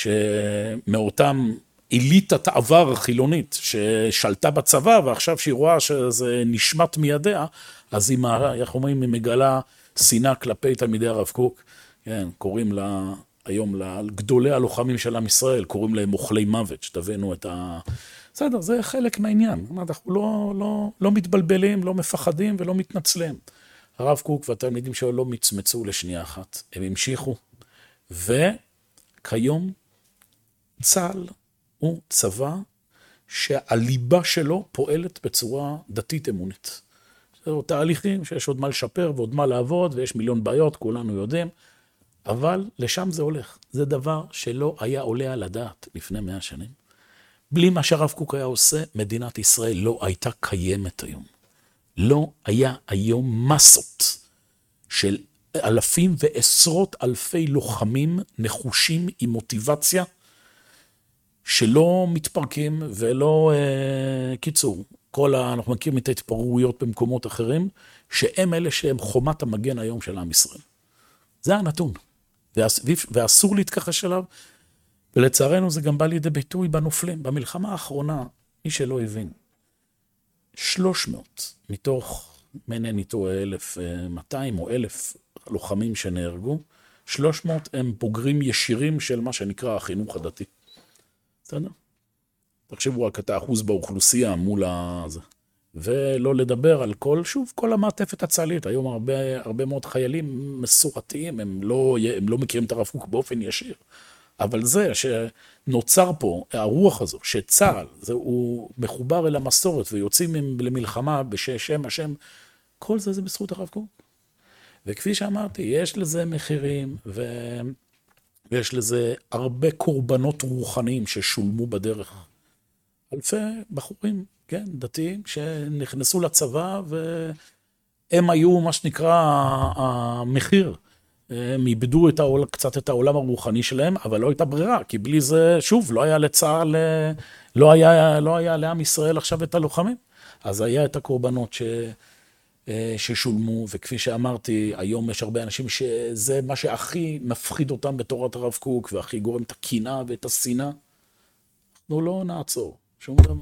שמאותם אליטת עבר חילונית ששלטה בצבא, ועכשיו שהיא רואה שזה נשמט מידיה, אז היא, איך אומרים, היא מגלה שנאה כלפי תלמידי הרב קוק. כן, קוראים לה, היום לגדולי הלוחמים של עם ישראל, קוראים להם אוכלי מוות, שתבינו את ה... בסדר, זה חלק מהעניין. אנחנו לא, לא, לא מתבלבלים, לא מפחדים ולא מתנצלים. הרב קוק והתלמידים שלו לא מצמצו לשנייה אחת. הם המשיכו. וכיום צה"ל הוא צבא שהליבה שלו פועלת בצורה דתית אמונית. זה תהליכים שיש עוד מה לשפר ועוד מה לעבוד, ויש מיליון בעיות, כולנו יודעים. אבל לשם זה הולך. זה דבר שלא היה עולה על הדעת לפני מאה שנים. בלי מה שהרב קוק היה עושה, מדינת ישראל לא הייתה קיימת היום. לא היה היום מסות של אלפים ועשרות אלפי לוחמים נחושים עם מוטיבציה, שלא מתפרקים ולא אה, קיצור. כל ה, אנחנו מכירים את ההתפרעויות במקומות אחרים, שהם אלה שהם חומת המגן היום של עם ישראל. זה הנתון. ואסור להתכחש אליו, ולצערנו זה גם בא לידי ביטוי בנופלים. במלחמה האחרונה, מי שלא הבין, שלוש מאות מתוך, מעניין איתו אלף מאתיים או אלף לוחמים שנהרגו, שלוש מאות הם בוגרים ישירים של מה שנקרא החינוך הדתי. בסדר? תחשבו רק את האחוז באוכלוסייה מול הזה. ולא לדבר על כל, שוב, כל המעטפת הצה"לית. היום הרבה, הרבה מאוד חיילים מסורתיים, הם לא, הם לא מכירים את הרב קוק באופן ישיר. אבל זה שנוצר פה, הרוח הזו, שצה"ל, זה, הוא מחובר אל המסורת, ויוצאים למלחמה בשם השם, כל זה זה בזכות הרב קוק. וכפי שאמרתי, יש לזה מחירים, ו... ויש לזה הרבה קורבנות רוחניים ששולמו בדרך. אלפי בחורים, כן, דתיים, שנכנסו לצבא, והם היו מה שנקרא המחיר. הם איבדו את העול, קצת את העולם הרוחני שלהם, אבל לא הייתה ברירה, כי בלי זה, שוב, לא היה לצה"ל, לא היה, לא היה לעם ישראל עכשיו את הלוחמים. אז היה את הקורבנות ש... ששולמו, וכפי שאמרתי, היום יש הרבה אנשים שזה מה שהכי מפחיד אותם בתורת הרב קוק, והכי גורם את הקנאה ואת השנאה. אנחנו לא נעצור, שום דבר.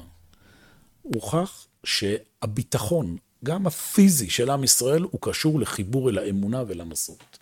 הוכח שהביטחון, גם הפיזי של עם ישראל, הוא קשור לחיבור אל האמונה ולמסורת.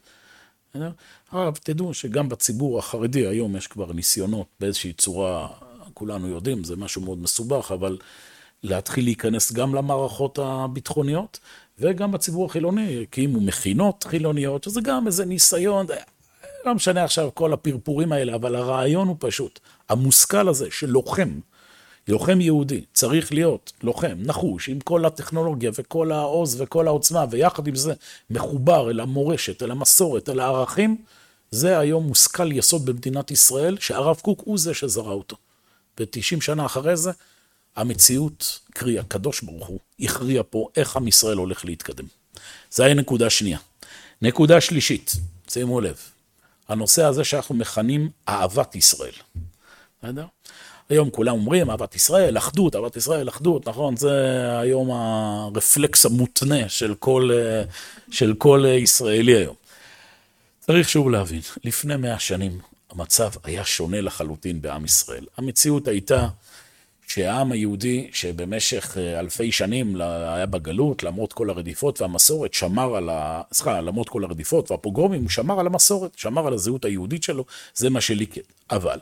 אבל תדעו שגם בציבור החרדי היום יש כבר ניסיונות באיזושהי צורה, כולנו יודעים, זה משהו מאוד מסובך, אבל להתחיל להיכנס גם למערכות הביטחוניות, וגם בציבור החילוני, הקימו מכינות חילוניות, שזה גם איזה ניסיון, לא משנה עכשיו כל הפרפורים האלה, אבל הרעיון הוא פשוט. המושכל הזה של לוחם, לוחם יהודי, צריך להיות לוחם, נחוש, עם כל הטכנולוגיה וכל העוז וכל העוצמה, ויחד עם זה מחובר אל המורשת, אל המסורת, אל הערכים, זה היום מושכל יסוד במדינת ישראל, שהרב קוק הוא זה שזרע אותו. ו-תשעים שנה אחרי זה, המציאות, קרי הקדוש ברוך הוא, הכריע פה איך עם ישראל הולך להתקדם. זה היה נקודה שנייה. נקודה שלישית, שימו לב, הנושא הזה שאנחנו מכנים אהבת ישראל. בסדר? היום כולם אומרים אהבת ישראל, אחדות, אהבת ישראל, אחדות, נכון? זה היום הרפלקס המותנה של כל, של כל ישראלי היום. צריך שוב להבין, לפני מאה שנים המצב היה שונה לחלוטין בעם ישראל. המציאות הייתה שהעם היהודי שבמשך אלפי שנים היה בגלות, למרות כל הרדיפות והמסורת, שמר על ה... סליחה, למרות כל הרדיפות והפוגרומים, הוא שמר על המסורת, שמר על הזהות היהודית שלו, זה מה שליקד. אבל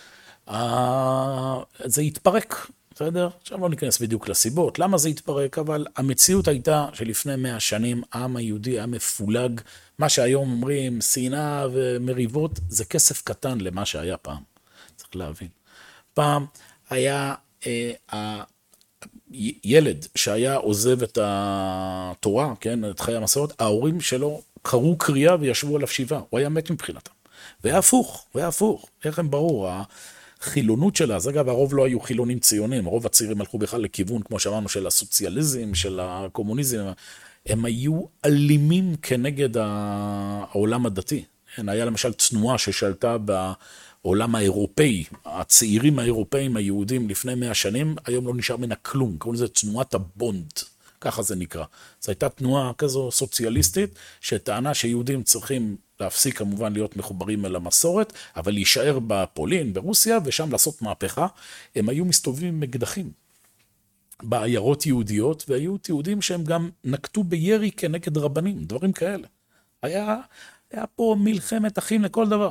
זה התפרק, בסדר? עכשיו לא ניכנס בדיוק לסיבות, למה זה התפרק, אבל המציאות הייתה שלפני מאה שנים העם היהודי היה מפולג, מה שהיום אומרים, שנאה ומריבות, זה כסף קטן למה שהיה פעם, צריך להבין. פעם היה אה, ילד שהיה עוזב את התורה, כן, את חיי המסורת, ההורים שלו קראו קריאה וישבו עליו שבעה, הוא היה מת מבחינתם. והיה הפוך, והיה הפוך, איך הם ברור, החילונות שלה, אז אגב, הרוב לא היו חילונים ציונים, הרוב הצעירים הלכו בכלל לכיוון, כמו שאמרנו, של הסוציאליזם, של הקומוניזם, הם היו אלימים כנגד העולם הדתי. היה למשל תנועה ששלטה בעולם האירופאי, הצעירים האירופאים היהודים לפני מאה שנים, היום לא נשאר מן הכלום, קוראים לזה תנועת הבונד, ככה זה נקרא. זו הייתה תנועה כזו סוציאליסטית, שטענה שיהודים צריכים להפסיק כמובן להיות מחוברים אל המסורת, אבל להישאר בפולין, ברוסיה, ושם לעשות מהפכה. הם היו מסתובבים עם אקדחים בעיירות יהודיות, והיו יהודים שהם גם נקטו בירי כנגד רבנים, דברים כאלה. היה, היה פה מלחמת אחים לכל דבר.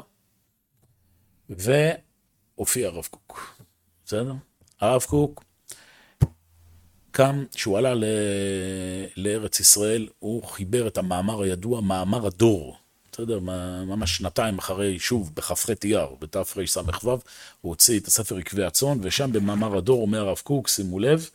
והופיע הרב קוק. בסדר? הרב קוק קם, שהוא עלה ל... לארץ ישראל, הוא חיבר את המאמר הידוע, מאמר הדור. בסדר? ממש שנתיים אחרי, שוב, בכ"ח אייר, בתרס"ו, הוא הוציא את הספר עקבי הצאן, ושם במאמר הדור אומר הרב קוק, שימו לב,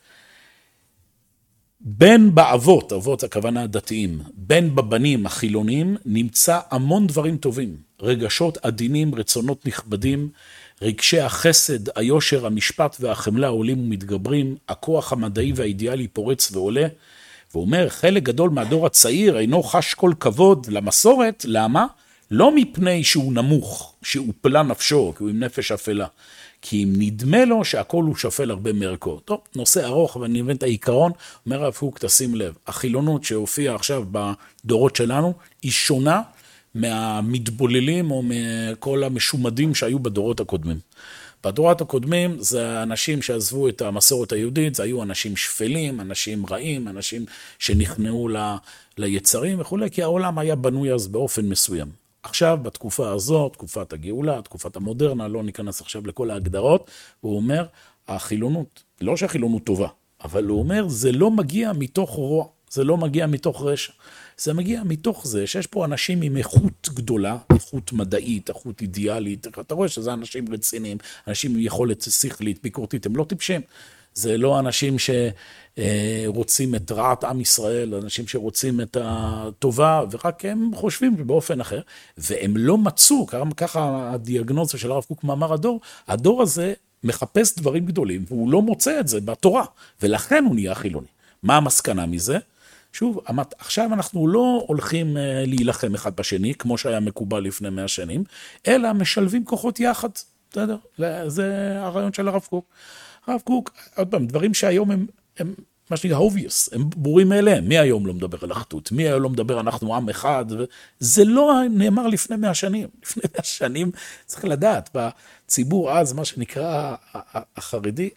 בין באבות, אבות הכוונה הדתיים, בין בבנים החילונים, נמצא המון דברים טובים, רגשות עדינים, רצונות נכבדים, רגשי החסד, היושר, המשפט והחמלה עולים ומתגברים, הכוח המדעי והאידיאלי פורץ ועולה, והוא אומר, חלק גדול מהדור הצעיר אינו חש כל כבוד למסורת, למה? לא מפני שהוא נמוך, שהוא פלה נפשו, כי הוא עם נפש אפלה, כי אם נדמה לו שהכל הוא שפל הרבה מערכו. טוב, נושא ארוך, אבל אני מבין את העיקרון, אומר הרב קוק, תשים לב, החילונות שהופיעה עכשיו בדורות שלנו, היא שונה מהמתבוללים או מכל המשומדים שהיו בדורות הקודמים. בדורות הקודמים זה אנשים שעזבו את המסורת היהודית, זה היו אנשים שפלים, אנשים רעים, אנשים שנכנעו ל, ליצרים וכו', כי העולם היה בנוי אז באופן מסוים. עכשיו, בתקופה הזאת, תקופת הגאולה, תקופת המודרנה, לא ניכנס עכשיו לכל ההגדרות, הוא אומר, החילונות, לא שהחילונות טובה, אבל הוא אומר, זה לא מגיע מתוך רוע, זה לא מגיע מתוך רשע. זה מגיע מתוך זה שיש פה אנשים עם איכות גדולה, איכות מדעית, איכות אידיאלית, אתה רואה שזה אנשים רציניים, אנשים עם יכולת שכלית, ביקורתית, הם לא טיפשים. זה לא אנשים שרוצים את רעת עם ישראל, אנשים שרוצים את הטובה, ורק הם חושבים באופן אחר, והם לא מצאו, ככה הדיאגנוזה של הרב קוק מאמר הדור, הדור הזה מחפש דברים גדולים, והוא לא מוצא את זה בתורה, ולכן הוא נהיה חילוני. מה המסקנה מזה? שוב, עכשיו אנחנו לא הולכים להילחם אחד בשני, כמו שהיה מקובל לפני מאה שנים, אלא משלבים כוחות יחד, בסדר? זה הרעיון של הרב קוק. הרב קוק, עוד פעם, דברים שהיום הם, הם מה שנקרא obvious, הם ברורים מאליהם. מי היום לא מדבר על אחדות? מי היום לא מדבר, אנחנו עם אחד? זה לא נאמר לפני מאה שנים. לפני מאה שנים, צריך לדעת, בציבור אז, מה שנקרא החרדי,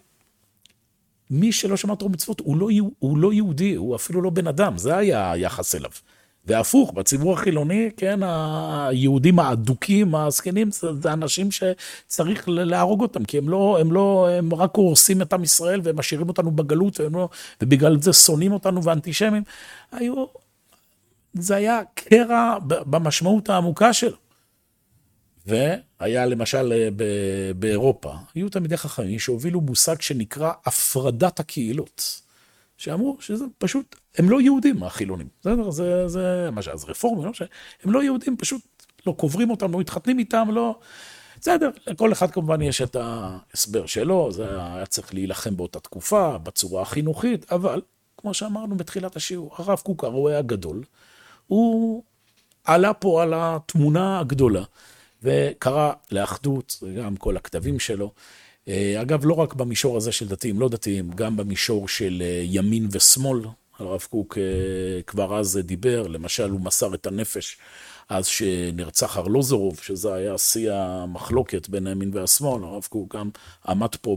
מי שלא שמע תורה ומצוות, הוא לא, הוא לא יהודי, הוא אפילו לא בן אדם, זה היה היחס אליו. והפוך, בציבור החילוני, כן, היהודים האדוקים, הזקנים, זה, זה אנשים שצריך להרוג אותם, כי הם לא, הם לא, הם רק הורסים את עם ישראל, והם משאירים אותנו בגלות, לא, ובגלל זה שונאים אותנו ואנטישמים. היו, זה היה קרע במשמעות העמוקה שלו. והיה למשל באירופה, היו תלמידי חכמים שהובילו מושג שנקרא הפרדת הקהילות, שאמרו שזה פשוט, הם לא יהודים, החילונים. זה, זה, זה, מה שזה רפורמי, לא? הם לא יהודים, פשוט לא קוברים אותם, לא מתחתנים איתם, לא... בסדר, לכל אחד כמובן יש את ההסבר שלו, זה היה צריך להילחם באותה תקופה, בצורה החינוכית, אבל, כמו שאמרנו בתחילת השיעור, הרב קוק, הרועה הגדול, הוא עלה פה על התמונה הגדולה, וקרא לאחדות, גם כל הכתבים שלו. אגב, לא רק במישור הזה של דתיים, לא דתיים, גם במישור של ימין ושמאל, הרב קוק כבר אז דיבר, למשל הוא מסר את הנפש, אז שנרצח ארלוזורוב, שזה היה שיא המחלוקת בין הימין והשמאל, הרב קוק גם עמד פה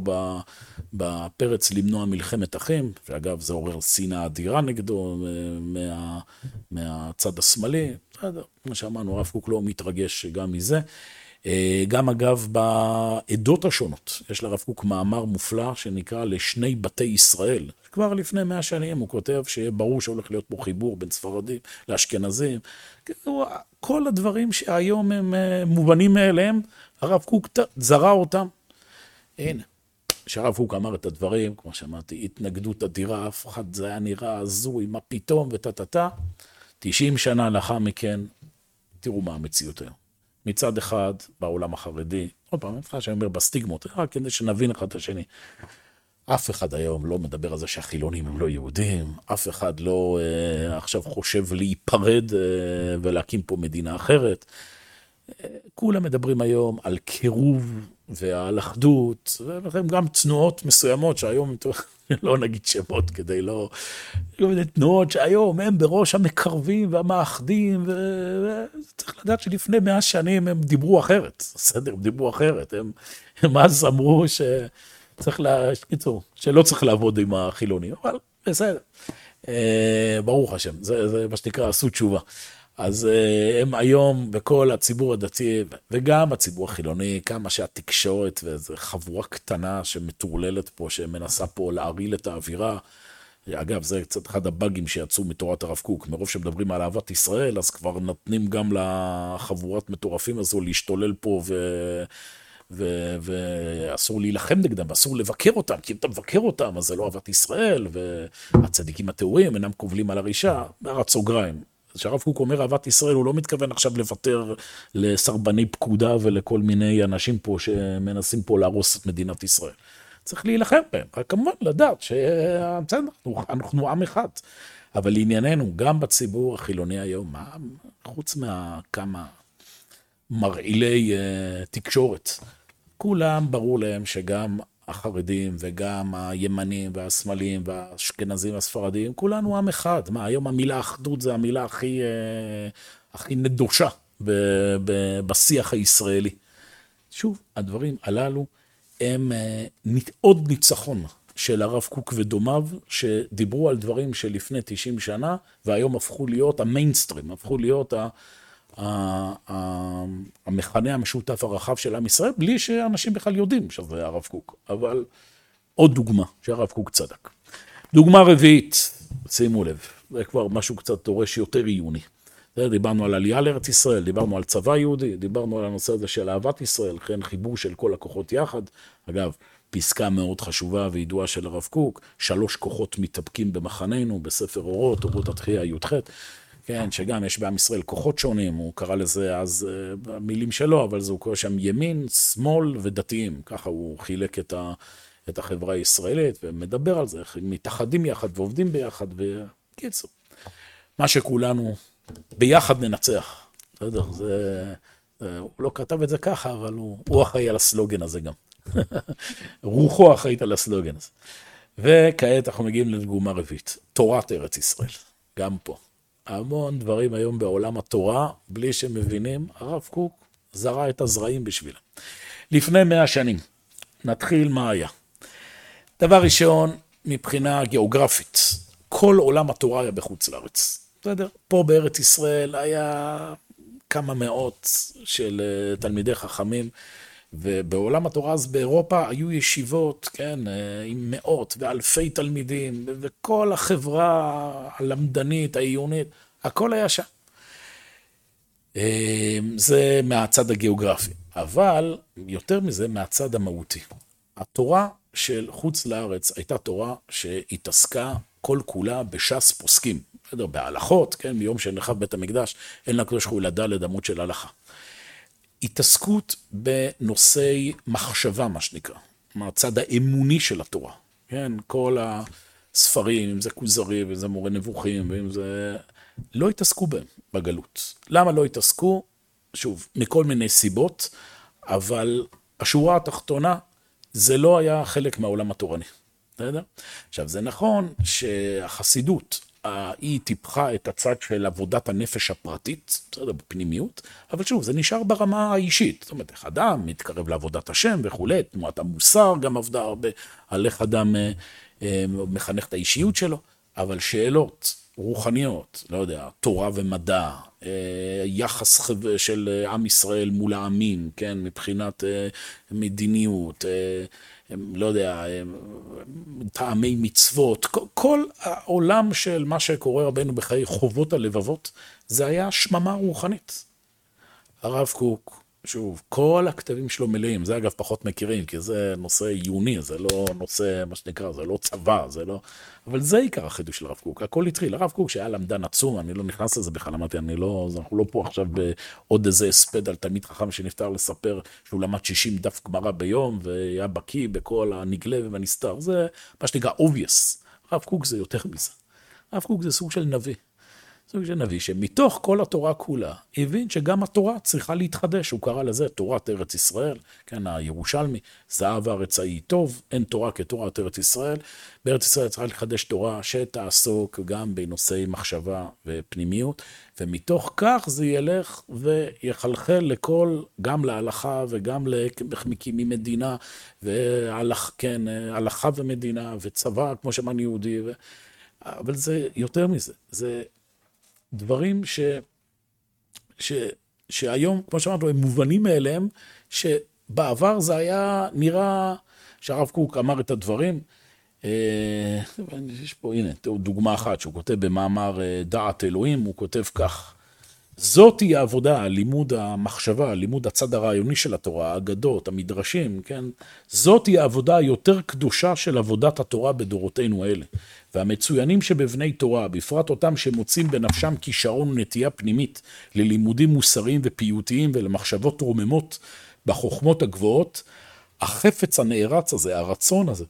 בפרץ למנוע מלחמת אחים, ואגב זה עורר שנאה אדירה נגדו מה, מהצד השמאלי, כמו שאמרנו, הרב קוק לא מתרגש גם מזה. גם אגב בעדות השונות, יש לרב קוק מאמר מופלא שנקרא לשני בתי ישראל. כבר לפני מאה שנים הוא כותב שיהיה ברור שהולך להיות פה חיבור בין ספרדים לאשכנזים. כל הדברים שהיום הם מובנים מאליהם, הרב קוק זרע אותם. הנה, שהרב קוק אמר את הדברים, כמו שאמרתי, התנגדות אדירה, אף אחד זה היה נראה הזוי, מה פתאום וטטטה. תשעים שנה לאחר מכן, תראו מה המציאות היום. מצד אחד, בעולם החרדי, עוד פעם, אני שאני אומר בסטיגמות, רק כדי שנבין אחד את השני. אף אחד היום לא מדבר על זה שהחילונים הם לא יהודים, אף אחד לא אה, עכשיו חושב להיפרד אה, ולהקים פה מדינה אחרת. אה, כולם מדברים היום על קירוב ועל אחדות, ולכן גם תנועות מסוימות שהיום, לא נגיד שמות כדי לא, תנועות שהיום הם בראש המקרבים והמאחדים, וצריך לדעת שלפני מאה שנים הם דיברו אחרת, בסדר, הם דיברו אחרת, הם, הם אז אמרו שצריך לה, קיצור, שלא צריך לעבוד עם החילונים, אבל בסדר, ברוך השם, זה, זה מה שנקרא, עשו תשובה. אז הם היום בכל הציבור הדתי, וגם הציבור החילוני, כמה שהתקשורת, וזו חבורה קטנה שמטורללת פה, שמנסה פה להרעיל את האווירה. אגב, זה קצת אחד הבאגים שיצאו מתורת הרב קוק. מרוב שמדברים על אהבת ישראל, אז כבר נותנים גם לחבורת מטורפים הזו להשתולל פה, ו... ו... ואסור להילחם נגדם, ואסור לבקר אותם, כי אם אתה מבקר אותם, אז זה לא אהבת ישראל, והצדיקים התיאוריים אינם קובלים על הרישה, בהערת סוגריים. שהרב קוק אומר אהבת ישראל, הוא לא מתכוון עכשיו לוותר לסרבני פקודה ולכל מיני אנשים פה שמנסים פה להרוס את מדינת ישראל. צריך להילחם בהם, רק כמובן לדעת שאנחנו אנחנו עם אחד. אבל לענייננו, גם בציבור החילוני היום, חוץ מהכמה מרעילי תקשורת, כולם ברור להם שגם החרדים וגם הימנים והשמאלים והאשכנזים והספרדים, כולנו עם אחד. מה, היום המילה אחדות זה המילה הכי, הכי נדושה ב, ב, בשיח הישראלי. שוב, הדברים הללו הם עוד ניצחון של הרב קוק ודומיו, שדיברו על דברים שלפני תשעים שנה, והיום הפכו להיות המיינסטרים, הפכו להיות ה... המכנה המשותף הרחב של עם ישראל, בלי שאנשים בכלל יודעים שזה הרב קוק. אבל עוד דוגמה שהרב קוק צדק. דוגמה רביעית, שימו לב, זה כבר משהו קצת דורש יותר עיוני. דיברנו על עלייה לארץ ישראל, דיברנו על צבא יהודי, דיברנו על הנושא הזה של אהבת ישראל, לכן חיבור של כל הכוחות יחד. אגב, פסקה מאוד חשובה וידועה של הרב קוק, שלוש כוחות מתאבקים במחננו, בספר אורות, אורות התחייה י"ח, כן, שגם יש בעם ישראל כוחות שונים, הוא קרא לזה אז במילים שלו, אבל זה הוא קורא שם ימין, שמאל ודתיים, ככה הוא חילק את, ה, את החברה הישראלית, ומדבר על זה, מתאחדים יחד ועובדים ביחד, וקיצור, מה שכולנו ביחד ננצח, בסדר, זה, הוא לא כתב את זה ככה, אבל הוא, הוא אחראי על הסלוגן הזה גם, רוחו אחראית על הסלוגן הזה, וכעת אנחנו מגיעים לדוגמה רביעית, תורת ארץ ישראל, גם פה. המון דברים היום בעולם התורה, בלי שמבינים, הרב קוק זרע את הזרעים בשבילה. לפני מאה שנים, נתחיל מה היה. דבר ראשון, מבחינה גיאוגרפית, כל עולם התורה היה בחוץ לארץ. בסדר? פה בארץ ישראל היה כמה מאות של תלמידי חכמים, ובעולם התורה אז באירופה היו ישיבות, כן, עם מאות ואלפי תלמידים, וכל החברה הלמדנית, העיונית, הכל היה שם. זה מהצד הגיאוגרפי, אבל יותר מזה מהצד המהותי. התורה של חוץ לארץ הייתה תורה שהתעסקה כל כולה בש"ס פוסקים, בהלכות, כן, מיום שנחרב בית המקדש, אין לקדוש ברוך הוא אלא ד' אמות של הלכה. התעסקות בנושאי מחשבה, מה שנקרא, מהצד האמוני של התורה, כן, כל הספרים, אם זה כוזרי, ואם זה מורה נבוכים, ואם זה... לא התעסקו בהם בגלות. למה לא התעסקו? שוב, מכל מיני סיבות, אבל השורה התחתונה, זה לא היה חלק מהעולם התורני. בסדר? עכשיו, זה נכון שהחסידות, היא טיפחה את הצד של עבודת הנפש הפרטית, בסדר, בפנימיות, אבל שוב, זה נשאר ברמה האישית. זאת אומרת, איך אדם מתקרב לעבודת השם וכו', תנועת המוסר גם עבדה הרבה, על איך אדם אה, אה, מחנך את האישיות שלו, אבל שאלות רוחניות, לא יודע, תורה ומדע, אה, יחס חו... של עם ישראל מול העמים, כן, מבחינת אה, מדיניות, אה, לא יודע, טעמי מצוות, כל העולם של מה שקורה רבנו בחיי חובות הלבבות, זה היה שממה רוחנית. הרב קוק, שוב, כל הכתבים שלו מלאים, זה אגב פחות מכירים, כי זה נושא עיוני, זה לא נושא, מה שנקרא, זה לא צבא, זה לא... אבל זה עיקר החידוש של הרב קוק, הכל התחיל. הרב קוק שהיה למדן עצום, אני לא נכנס לזה בכלל, אמרתי, אני לא, אנחנו לא פה עכשיו בעוד איזה הספד על תלמיד חכם שנפטר לספר שהוא למד שישים דף גמרא ביום, והיה בקיא בכל הנגלה והנסתר, זה מה שנקרא obvious. הרב קוק זה יותר מזה. הרב קוק זה סוג של נביא. סוג של נביא שמתוך כל התורה כולה, הבין שגם התורה צריכה להתחדש, הוא קרא לזה תורת ארץ ישראל, כן, הירושלמי, זהב הארץ ההיא טוב, אין תורה כתורת ארץ ישראל, בארץ ישראל צריכה להתחדש תורה שתעסוק גם בנושאי מחשבה ופנימיות, ומתוך כך זה ילך ויחלחל לכל, גם להלכה וגם לאיך מקימים מדינה, והלך, כן, הלכה ומדינה וצבא, כמו שאמרנו יהודי, ו... אבל זה יותר מזה, זה... דברים ש, ש, שהיום, כמו שאמרנו, הם מובנים מאליהם, שבעבר זה היה נראה, שהרב קוק אמר את הדברים, אה, יש פה, הנה, דוגמה אחת, שהוא כותב במאמר דעת אלוהים, הוא כותב כך, זאת היא העבודה, הלימוד המחשבה, לימוד הצד הרעיוני של התורה, האגדות, המדרשים, כן? זאת היא העבודה היותר קדושה של עבודת התורה בדורותינו האלה. והמצוינים שבבני תורה, בפרט אותם שמוצאים בנפשם כישרון ונטייה פנימית ללימודים מוסריים ופיוטיים ולמחשבות רוממות בחוכמות הגבוהות, החפץ הנערץ הזה, הרצון הזה,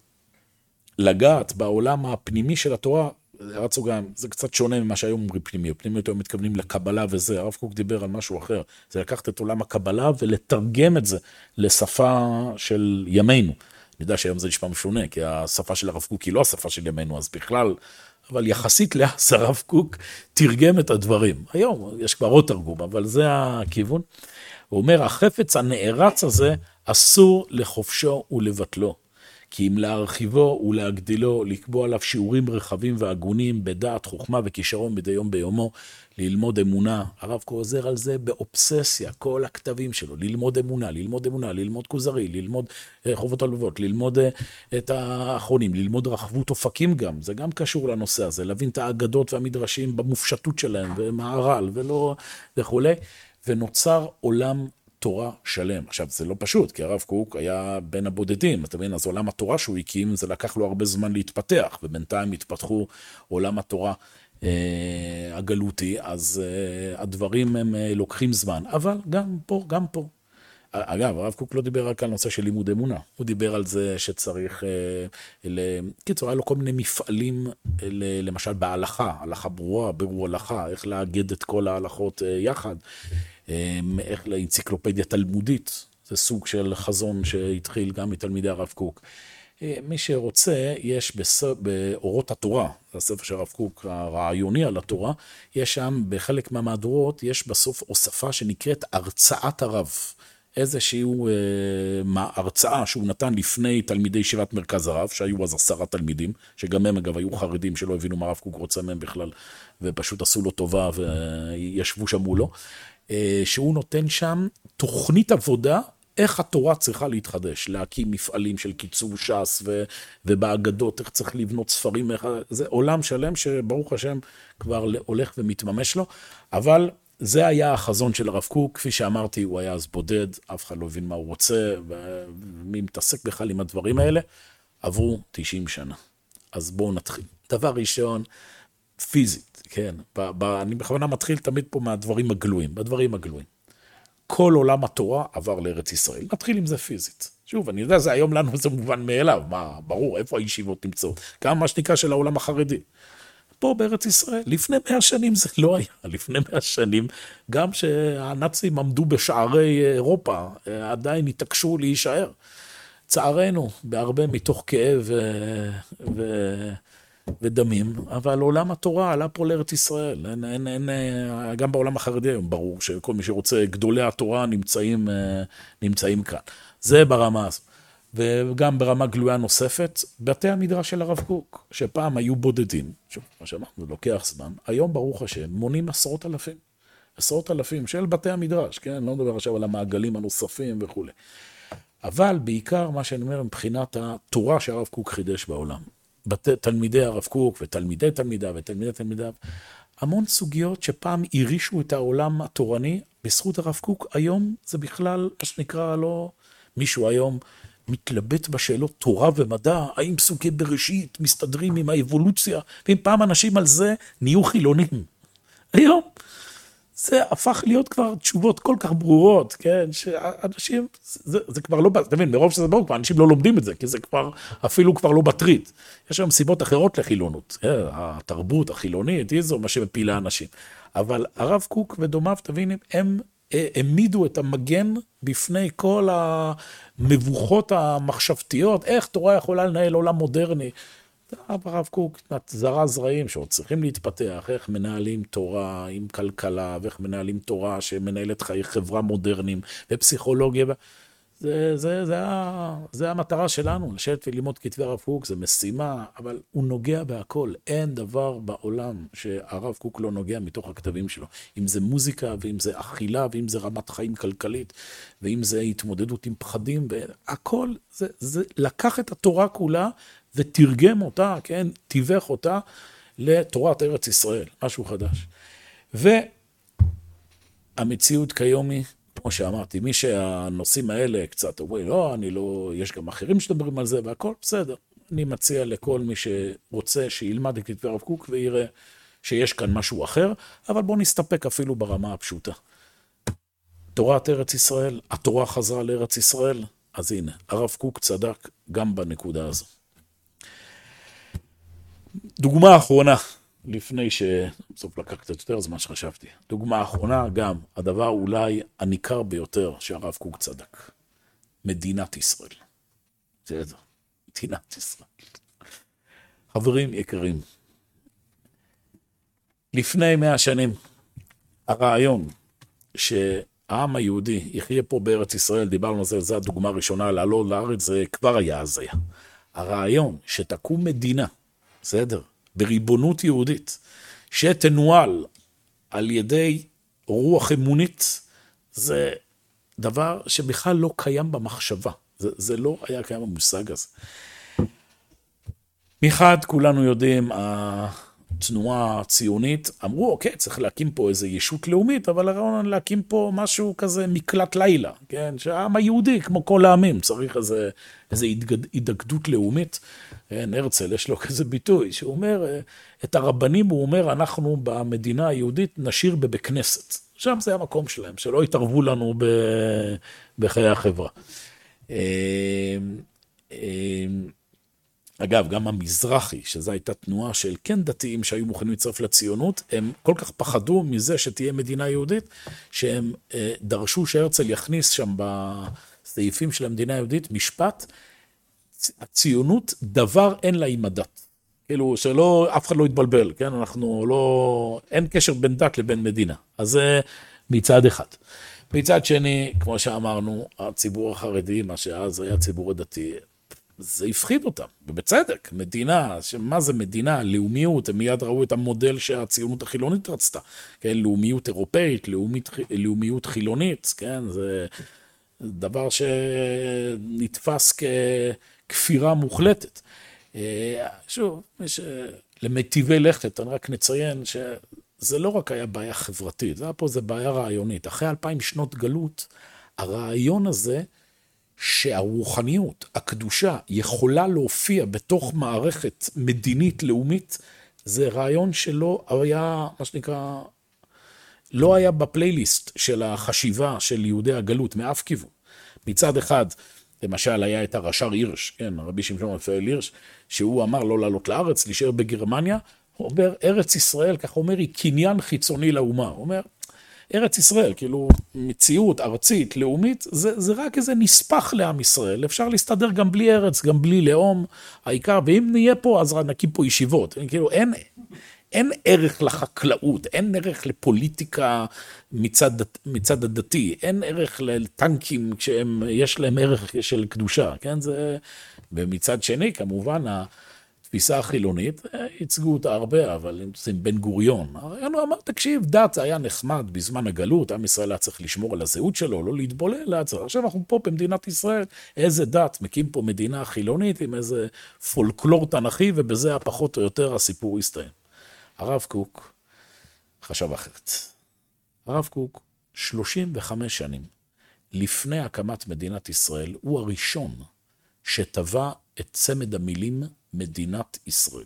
לגעת בעולם הפנימי של התורה, רצו גם, זה קצת שונה ממה שהיום אומרים פנימיות. פנימיות היום מתכוונים לקבלה וזה. הרב קוק דיבר על משהו אחר. זה לקחת את עולם הקבלה ולתרגם את זה לשפה של ימינו. אני יודע שהיום זה נשמע משונה, כי השפה של הרב קוק היא לא השפה של ימינו, אז בכלל, אבל יחסית לאס הרב קוק תרגם את הדברים. היום יש כבר עוד תרגום, אבל זה הכיוון. הוא אומר, החפץ הנערץ הזה אסור לחופשו ולבטלו. כי אם להרחיבו ולהגדילו, לקבוע עליו שיעורים רחבים והגונים בדעת, חוכמה וכישרון מדי יום ביומו, ללמוד אמונה. הרב קוק עוזר על זה באובססיה, כל הכתבים שלו, ללמוד אמונה, ללמוד אמונה, ללמוד כוזרי, ללמוד חובות הלבבות, ללמוד את האחרונים, ללמוד רחבות אופקים גם, זה גם קשור לנושא הזה, להבין את האגדות והמדרשים במופשטות שלהם, ומהר"ל ולא וכו', ונוצר עולם תורה שלם. עכשיו, זה לא פשוט, כי הרב קוק היה בין הבודדים, אתה מבין, אז עולם התורה שהוא הקים, זה לקח לו הרבה זמן להתפתח, ובינתיים התפתחו עולם התורה אה, הגלותי, אז אה, הדברים הם אה, לוקחים זמן, אבל גם פה, גם פה. אגב, הרב קוק לא דיבר רק על נושא של לימוד אמונה, הוא דיבר על זה שצריך, אה, קיצור, היה לו כל מיני מפעלים, ל, למשל בהלכה, הלכה ברורה, ברור הלכה, איך להגד את כל ההלכות אה, יחד, איך לאנציקלופדיה תלמודית, זה סוג של חזון שהתחיל גם מתלמידי הרב קוק. מי שרוצה, יש באורות התורה, זה הספר של הרב קוק הרעיוני על התורה, יש שם בחלק מהמהדורות, יש בסוף הוספה שנקראת הרצאת הרב. איזושהי הרצאה שהוא נתן לפני תלמידי ישיבת מרכז הרב, שהיו אז עשרה תלמידים, שגם הם אגב היו חרדים שלא הבינו מה הרב קוק רוצה מהם בכלל, ופשוט עשו לו טובה וישבו שם מולו. שהוא נותן שם תוכנית עבודה, איך התורה צריכה להתחדש, להקים מפעלים של קיצור ש"ס, ו, ובאגדות, איך צריך לבנות ספרים, איך, זה עולם שלם שברוך השם כבר הולך ומתממש לו, אבל זה היה החזון של הרב קוק, כפי שאמרתי, הוא היה אז בודד, אף אחד לא הבין מה הוא רוצה, ומי מתעסק בכלל עם הדברים האלה, עברו תשעים שנה. אז בואו נתחיל. דבר ראשון, פיזית, כן, ב- ב- אני בכוונה מתחיל תמיד פה מהדברים הגלויים, בדברים הגלויים. כל עולם התורה עבר לארץ ישראל. נתחיל עם זה פיזית. שוב, אני יודע, זה היום לנו זה מובן מאליו, מה, ברור, איפה הישיבות נמצאות? גם מה שנקרא של העולם החרדי. פה בארץ ישראל, לפני מאה שנים זה לא היה, לפני מאה שנים, גם שהנאצים עמדו בשערי אירופה, עדיין התעקשו להישאר. צערנו, בהרבה מתוך כאב ו... ו... ודמים, אבל עולם התורה עלה פה לארץ ישראל. אין, אין, אין, גם בעולם החרדי היום ברור שכל מי שרוצה, גדולי התורה נמצאים, נמצאים כאן. זה ברמה הזו. וגם ברמה גלויה נוספת, בתי המדרש של הרב קוק, שפעם היו בודדים, שוב, מה שאמרנו, זה לוקח זמן, היום ברוך השם, מונים עשרות אלפים, עשרות אלפים של בתי המדרש, כן? לא מדבר עכשיו על המעגלים הנוספים וכו'. אבל בעיקר מה שאני אומר מבחינת התורה שהרב קוק חידש בעולם. בת... תלמידי הרב קוק ותלמידי תלמידיו ותלמידי תלמידיו, המון סוגיות שפעם הרישו את העולם התורני, בזכות הרב קוק, היום זה בכלל, מה שנקרא לא, מישהו היום מתלבט בשאלות תורה ומדע, האם פסוקי בראשית מסתדרים עם האבולוציה, ואם פעם אנשים על זה נהיו חילונים. היום זה הפך להיות כבר תשובות כל כך ברורות, כן, שאנשים, זה, זה כבר לא, אתה מבין, מרוב שזה ברור, אנשים לא לומדים את זה, כי זה כבר, אפילו כבר לא בטריד. יש היום סיבות אחרות לחילונות, התרבות החילונית, איזו, מה שמפילה אנשים. אבל הרב קוק ודומיו, תבינים, הם העמידו את המגן בפני כל המבוכות המחשבתיות, איך תורה יכולה לנהל עולם מודרני. הרב קוק זרע זרעים שעוד צריכים להתפתח, איך מנהלים תורה עם כלכלה, ואיך מנהלים תורה שמנהלת חיי חברה מודרניים, ופסיכולוגיה. זה, זה, זה, זה המטרה שלנו, לשבת וללמוד כתבי הרב קוק, זה משימה, אבל הוא נוגע בהכל. אין דבר בעולם שהרב קוק לא נוגע מתוך הכתבים שלו. אם זה מוזיקה, ואם זה אכילה, ואם זה רמת חיים כלכלית, ואם זה התמודדות עם פחדים, והכל, זה, זה לקח את התורה כולה, ותרגם אותה, כן, תיווך אותה לתורת ארץ ישראל, משהו חדש. והמציאות כיום היא, כמו שאמרתי, מי שהנושאים האלה קצת אומרים, לא, אני לא, יש גם אחרים שדברים על זה, והכל בסדר. אני מציע לכל מי שרוצה שילמד את כתבי הרב קוק ויראה שיש כאן משהו אחר, אבל בואו נסתפק אפילו ברמה הפשוטה. תורת ארץ ישראל, התורה חזרה לארץ ישראל, אז הנה, הרב קוק צדק גם בנקודה הזו. דוגמה אחרונה, לפני שבסוף לקח קצת יותר זמן שחשבתי. דוגמה אחרונה, גם הדבר אולי הניכר ביותר שהרב קוק צדק. מדינת ישראל. זה זה, מדינת ישראל. חברים יקרים, לפני מאה שנים, הרעיון שהעם היהודי יחיה פה בארץ ישראל, דיברנו על זה, זו הדוגמה הראשונה, לעלות לארץ, זה כבר היה הזיה. הרעיון שתקום מדינה, בסדר, בריבונות יהודית, שתנוהל על ידי רוח אמונית, זה דבר שבכלל לא קיים במחשבה. זה, זה לא היה קיים במושג הזה. מחד, כולנו יודעים, התנועה הציונית, אמרו, אוקיי, צריך להקים פה איזו ישות לאומית, אבל הרעיון להקים פה משהו כזה מקלט לילה, כן? שהעם היהודי, כמו כל העמים, צריך איזה, איזו התאגדות לאומית. כן, הרצל, יש לו כזה ביטוי, שהוא אומר, את הרבנים, הוא אומר, אנחנו במדינה היהודית נשאיר בבכנסת. שם זה המקום שלהם, שלא יתערבו לנו ב, בחיי החברה. אגב, גם המזרחי, שזו הייתה תנועה של כן דתיים שהיו מוכנים לצרף לציונות, הם כל כך פחדו מזה שתהיה מדינה יהודית, שהם דרשו שהרצל יכניס שם בסעיפים של המדינה היהודית משפט, הציונות דבר אין לה עם הדת. כאילו שלא, אף אחד לא יתבלבל, כן? אנחנו לא, אין קשר בין דת לבין מדינה. אז זה מצד אחד. מצד שני, כמו שאמרנו, הציבור החרדי, מה שאז היה ציבור הדתי, זה הפחיד אותם, ובצדק, מדינה, מה זה מדינה? לאומיות, הם מיד ראו את המודל שהציונות החילונית רצתה, כן? לאומיות אירופאית, לאומית, לאומיות חילונית, כן? זה דבר שנתפס ככפירה מוחלטת. שוב, למטיבי לכת, אני רק נציין זה לא רק היה בעיה חברתית, זה היה פה, זה בעיה רעיונית. אחרי אלפיים שנות גלות, הרעיון הזה שהרוחניות, הקדושה, יכולה להופיע בתוך מערכת מדינית לאומית, זה רעיון שלא היה, מה שנקרא, לא היה בפלייליסט של החשיבה של יהודי הגלות, מאף כיוון. מצד אחד, למשל היה את הרש"ר הירש, כן, רבי שמשון רפאל הירש, שהוא אמר לא לעלות לארץ, להישאר בגרמניה, הוא אומר, ארץ ישראל, כך אומר, היא קניין חיצוני לאומה. הוא אומר, ארץ ישראל, כאילו, מציאות ארצית, לאומית, זה, זה רק איזה נספח לעם ישראל. אפשר להסתדר גם בלי ארץ, גם בלי לאום, העיקר, ואם נהיה פה, אז נקים פה ישיבות. כאילו, אין, אין ערך לחקלאות, אין ערך לפוליטיקה מצד, מצד הדתי, אין ערך לטנקים שיש להם ערך של קדושה, כן? זה, ומצד שני, כמובן, התפיסה החילונית, ייצגו אותה הרבה, אבל אם עושים בן גוריון, הוא אמר, תקשיב, דת היה נחמד בזמן הגלות, עם ישראל היה צריך לשמור על הזהות שלו, לא להתבולל, לא צריך. עכשיו אנחנו פה במדינת ישראל, איזה דת, מקים פה מדינה חילונית עם איזה פולקלור תנכי, ובזה הפחות או יותר הסיפור הסתיים. הרב קוק חשב אחרת. הרב קוק, שלושים וחמש שנים לפני הקמת מדינת ישראל, הוא הראשון שטבע את צמד המילים מדינת ישראל.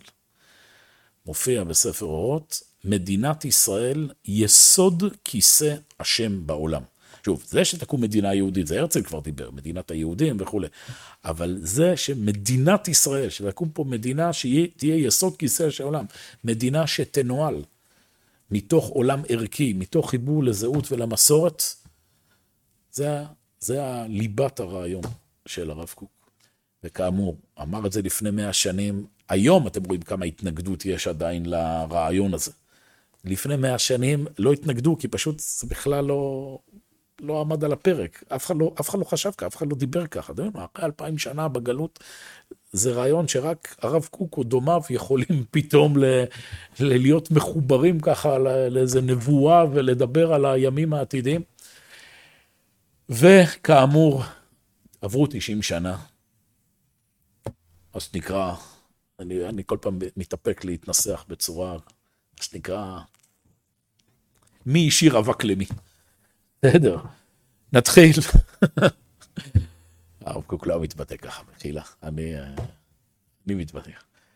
מופיע בספר אורות, מדינת ישראל יסוד כיסא השם בעולם. שוב, זה שתקום מדינה יהודית, זה הרצל כבר דיבר, מדינת היהודים וכו'. אבל זה שמדינת ישראל, שתקום פה מדינה שתהיה יסוד כיסא השם בעולם, מדינה שתנוהל מתוך עולם ערכי, מתוך חיבור לזהות ולמסורת, זה, זה הליבת הרעיון של הרב קוק. וכאמור, אמר את זה לפני מאה שנים, היום אתם רואים כמה התנגדות יש עדיין לרעיון הזה. לפני מאה שנים לא התנגדו, כי פשוט זה בכלל לא, לא עמד על הפרק. אף אחד לא, אף אחד לא חשב ככה, אף אחד לא דיבר ככה. אחרי אלפיים שנה בגלות, זה רעיון שרק הרב קוק או דומיו יכולים פתאום ל, ל- להיות מחוברים ככה לאיזה נבואה ולדבר על הימים העתידיים. וכאמור, עברו תשעים שנה. אז נקרא, אני, אני כל פעם מתאפק להתנסח בצורה, אז נקרא, מי השאיר אבק למי? בסדר, נתחיל. הרב קוק לא מתבטא ככה, מחילה, אני, אני מתבטא.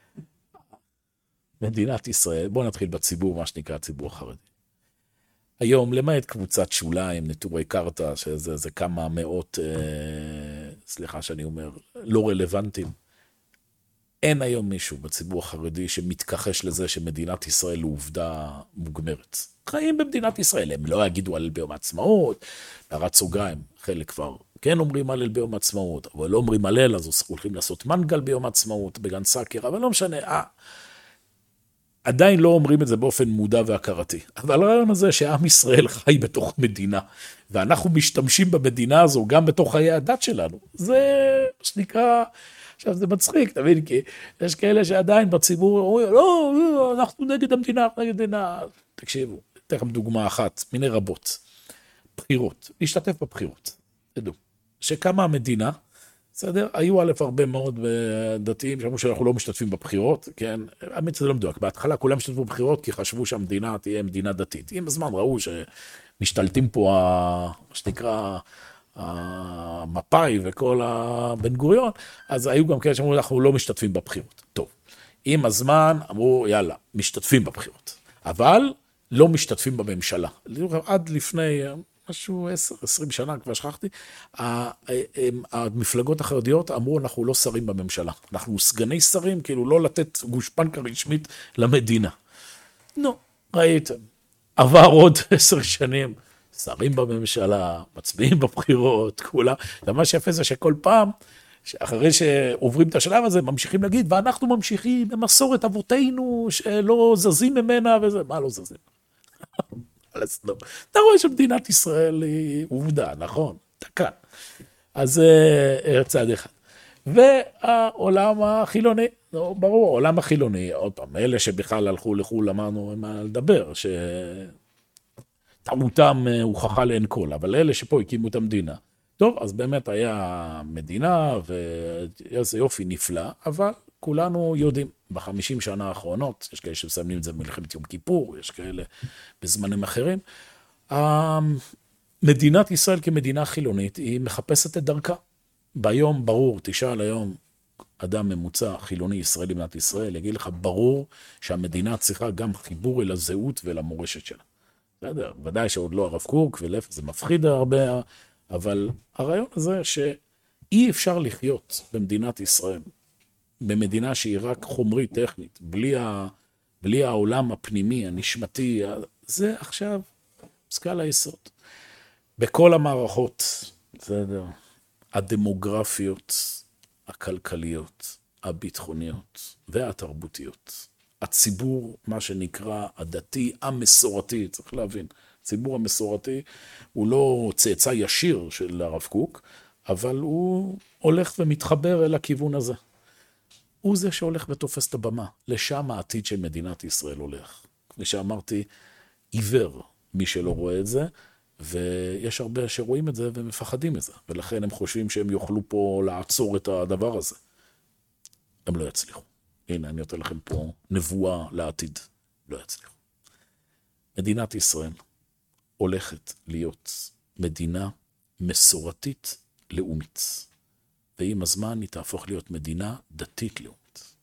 מדינת ישראל, בואו נתחיל בציבור, מה שנקרא ציבור החרדי. היום, למעט קבוצת שוליים, נטורי קרתא, שזה זה כמה מאות, אה, סליחה שאני אומר, לא רלוונטיים, אין היום מישהו בציבור החרדי שמתכחש לזה שמדינת ישראל הוא עובדה מוגמרת. חיים במדינת ישראל, הם לא יגידו על ביום העצמאות, בהערת סוגריים, חלק כבר כן אומרים הלל ביום העצמאות, אבל לא אומרים הלל, אז הולכים לעשות מנגל ביום העצמאות, בגן סאקר, אבל לא משנה, אה, עדיין לא אומרים את זה באופן מודע והכרתי. אבל הרעיון הזה שעם ישראל חי בתוך מדינה, ואנחנו משתמשים במדינה הזו גם בתוך חיי הדת שלנו, זה שנקרא, עכשיו זה מצחיק, תבין, כי יש כאלה שעדיין בציבור אומרים, לא, לא, אנחנו נגד המדינה, אנחנו נגד המדינה. תקשיבו, תכף דוגמה אחת, מיני רבות. בחירות, להשתתף בבחירות. תדעו, שקמה המדינה, בסדר? היו א' הרבה מאוד דתיים שאמרו שאנחנו לא משתתפים בבחירות, כן? האמת זה לא מדויק. בהתחלה כולם השתתפו בבחירות כי חשבו שהמדינה תהיה מדינה דתית. עם הזמן ראו שמשתלטים פה, מה שנקרא, המפאי וכל הבן גוריון, אז היו גם כאלה שאמרו, אנחנו לא משתתפים בבחירות. טוב, עם הזמן אמרו, יאללה, משתתפים בבחירות. אבל לא משתתפים בממשלה. עד לפני משהו עשר, עשרים שנה, כבר שכחתי, המפלגות החרדיות אמרו, אנחנו לא שרים בממשלה. אנחנו סגני שרים, כאילו לא לתת גושפנקה רשמית למדינה. נו, ראיתם. עבר עוד עשר שנים, שרים בממשלה, מצביעים בבחירות, כולה. ומה שיפה זה שכל פעם, אחרי שעוברים את השלב הזה, ממשיכים להגיד, ואנחנו ממשיכים במסורת אבותינו, שלא זזים ממנה, וזה, מה לא זזים? אתה רואה שמדינת ישראל היא עובדה, נכון? אתה כאן. אז זה צעד אחד. והעולם החילוני, ברור, העולם החילוני, עוד פעם, אלה שבכלל הלכו לחול, אמרנו מה לדבר, שטעותם הוכחה לאין כל, אבל אלה שפה הקימו את המדינה. טוב, אז באמת היה מדינה, ואיזה יופי נפלא, אבל כולנו יודעים, בחמישים שנה האחרונות, יש כאלה שמסמנים את זה במלחמת יום כיפור, יש כאלה בזמנים אחרים, מדינת ישראל כמדינה חילונית, היא מחפשת את דרכה. ביום ברור, תשאל היום, אדם ממוצע חילוני ישראלי במדינת ישראל, יגיד לך ברור שהמדינה צריכה גם חיבור אל הזהות ואל המורשת שלה. בסדר, ודאי שעוד לא הרב קוק ולף, זה מפחיד הרבה, אבל הרעיון הזה שאי אפשר לחיות במדינת ישראל, במדינה שהיא רק חומרית, טכנית, בלי, ה, בלי העולם הפנימי, הנשמתי, זה עכשיו סקל היסוד. בכל המערכות, בסדר, הדמוגרפיות, הכלכליות, הביטחוניות והתרבותיות. הציבור, מה שנקרא הדתי, המסורתי, צריך להבין, הציבור המסורתי הוא לא צאצא ישיר של הרב קוק, אבל הוא הולך ומתחבר אל הכיוון הזה. הוא זה שהולך ותופס את הבמה, לשם העתיד של מדינת ישראל הולך. כפי שאמרתי, עיוור מי שלא רואה את זה, ויש הרבה שרואים את זה ומפחדים מזה, ולכן הם חושבים שהם יוכלו פה לעצור את הדבר הזה. הם לא יצליחו. הנה, אני נותן לכם פה נבואה לעתיד. לא יצליחו. מדינת ישראל הולכת להיות מדינה מסורתית לאומית. ועם הזמן היא תהפוך להיות מדינה דתית לאומית.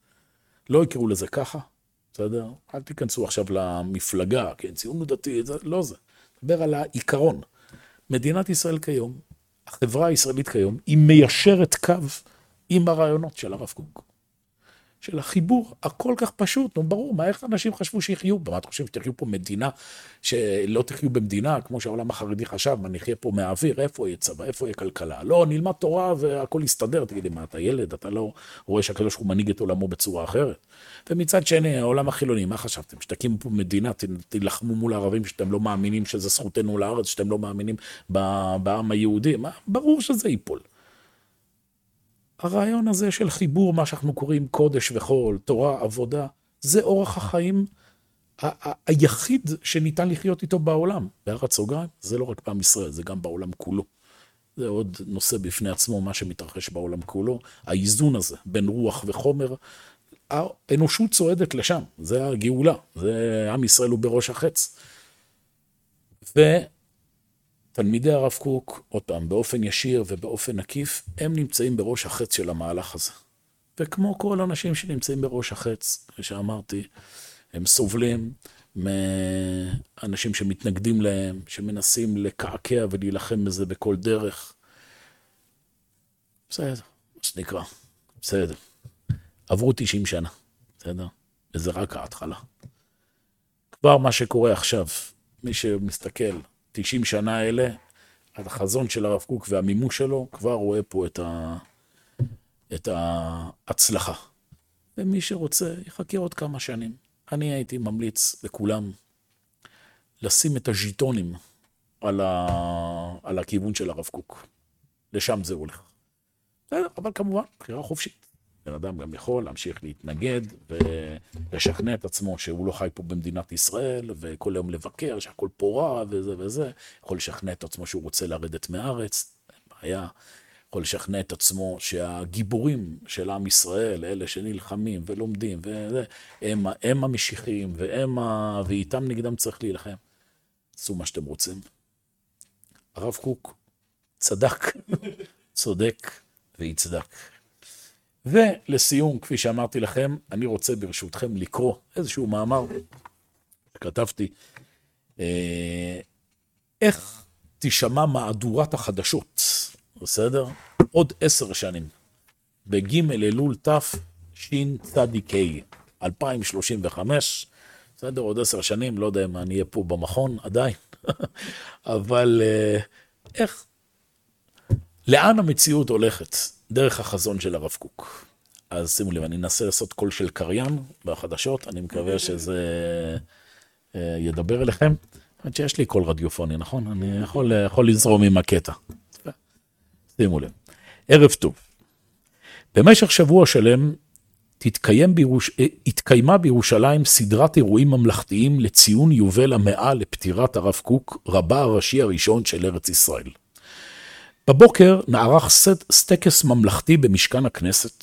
לא יקראו לזה ככה, בסדר? אל תיכנסו עכשיו למפלגה, כן, ציונות דתית, זה לא זה. דבר על העיקרון. מדינת ישראל כיום, החברה הישראלית כיום, היא מיישרת קו עם הרעיונות של הרב קוק. של החיבור הכל כך פשוט, נו ברור, מה איך אנשים חשבו שיחיו? במה אתה חושב שתחיו פה מדינה, שלא תחיו במדינה, כמו שהעולם החרדי חשב, מה נחיה פה מהאוויר, איפה יהיה צבא, איפה יהיה כלכלה? לא, נלמד תורה והכל יסתדר, תגידי, מה אתה ילד, אתה לא רואה שהקדוש הוא מנהיג את עולמו בצורה אחרת. ומצד שני, העולם החילוני, מה חשבתם? שתקימו פה מדינה, תלחמו מול הערבים שאתם לא מאמינים שזה זכותנו לארץ, שאתם לא מאמינים בעם היהודי, מה? ברור שזה ייפול. הרעיון הזה של חיבור, מה שאנחנו קוראים קודש וחול, תורה, עבודה, זה אורח החיים ה- ה- היחיד שניתן לחיות איתו בעולם. בארץ סוגריים, זה לא רק בעם ישראל, זה גם בעולם כולו. זה עוד נושא בפני עצמו, מה שמתרחש בעולם כולו. האיזון הזה בין רוח וחומר, האנושות צועדת לשם, זה הגאולה, זה עם ישראל הוא בראש החץ. ו... תלמידי הרב קוק, עוד פעם, באופן ישיר ובאופן עקיף, הם נמצאים בראש החץ של המהלך הזה. וכמו כל אנשים שנמצאים בראש החץ, כפי שאמרתי, הם סובלים מאנשים שמתנגדים להם, שמנסים לקעקע ולהילחם בזה בכל דרך. בסדר, מה שנקרא, בסדר. עברו תשעים שנה, בסדר? וזה רק ההתחלה. כבר מה שקורה עכשיו, מי שמסתכל, תשעים שנה האלה, החזון של הרב קוק והמימוש שלו, כבר רואה פה את, ה... את ההצלחה. ומי שרוצה, יחכה עוד כמה שנים. אני הייתי ממליץ לכולם לשים את הז'יטונים על, ה... על הכיוון של הרב קוק. לשם זה הולך. אבל כמובן, בחירה חופשית. בן אדם גם יכול להמשיך להתנגד ולשכנע את עצמו שהוא לא חי פה במדינת ישראל, וכל היום לבקר שהכל פה רע וזה וזה. יכול לשכנע את עצמו שהוא רוצה לרדת מארץ, בעיה. יכול לשכנע את עצמו שהגיבורים של עם ישראל, אלה שנלחמים ולומדים, וזה, הם, הם המשיחיים, והם ה... ואיתם נגדם צריך להילחם. עשו מה שאתם רוצים. הרב קוק צדק, צודק ויצדק. ולסיום, כפי שאמרתי לכם, אני רוצה ברשותכם לקרוא איזשהו מאמר שכתבתי, אה, איך תשמע מהדורת החדשות, בסדר? עוד עשר שנים, בג' אלול תף שין צדיקי, אלפיים שלושים וחמש, בסדר? עוד עשר שנים, לא יודע אם אני אהיה פה במכון עדיין, אבל אה, איך, לאן המציאות הולכת? דרך החזון של הרב קוק. אז שימו לב, אני אנסה לעשות קול של קריין בחדשות, אני מקווה שזה אה, ידבר אליכם. עד שיש לי קול רדיופוני, נכון? אני יכול, יכול לזרום עם הקטע. שימו לב. ערב טוב. במשך שבוע שלם תתקיים בירוש... התקיימה בירושלים סדרת אירועים ממלכתיים לציון יובל המאה לפטירת הרב קוק, רבה הראשי הראשון של ארץ ישראל. בבוקר נערך סטקס ממלכתי במשכן הכנסת,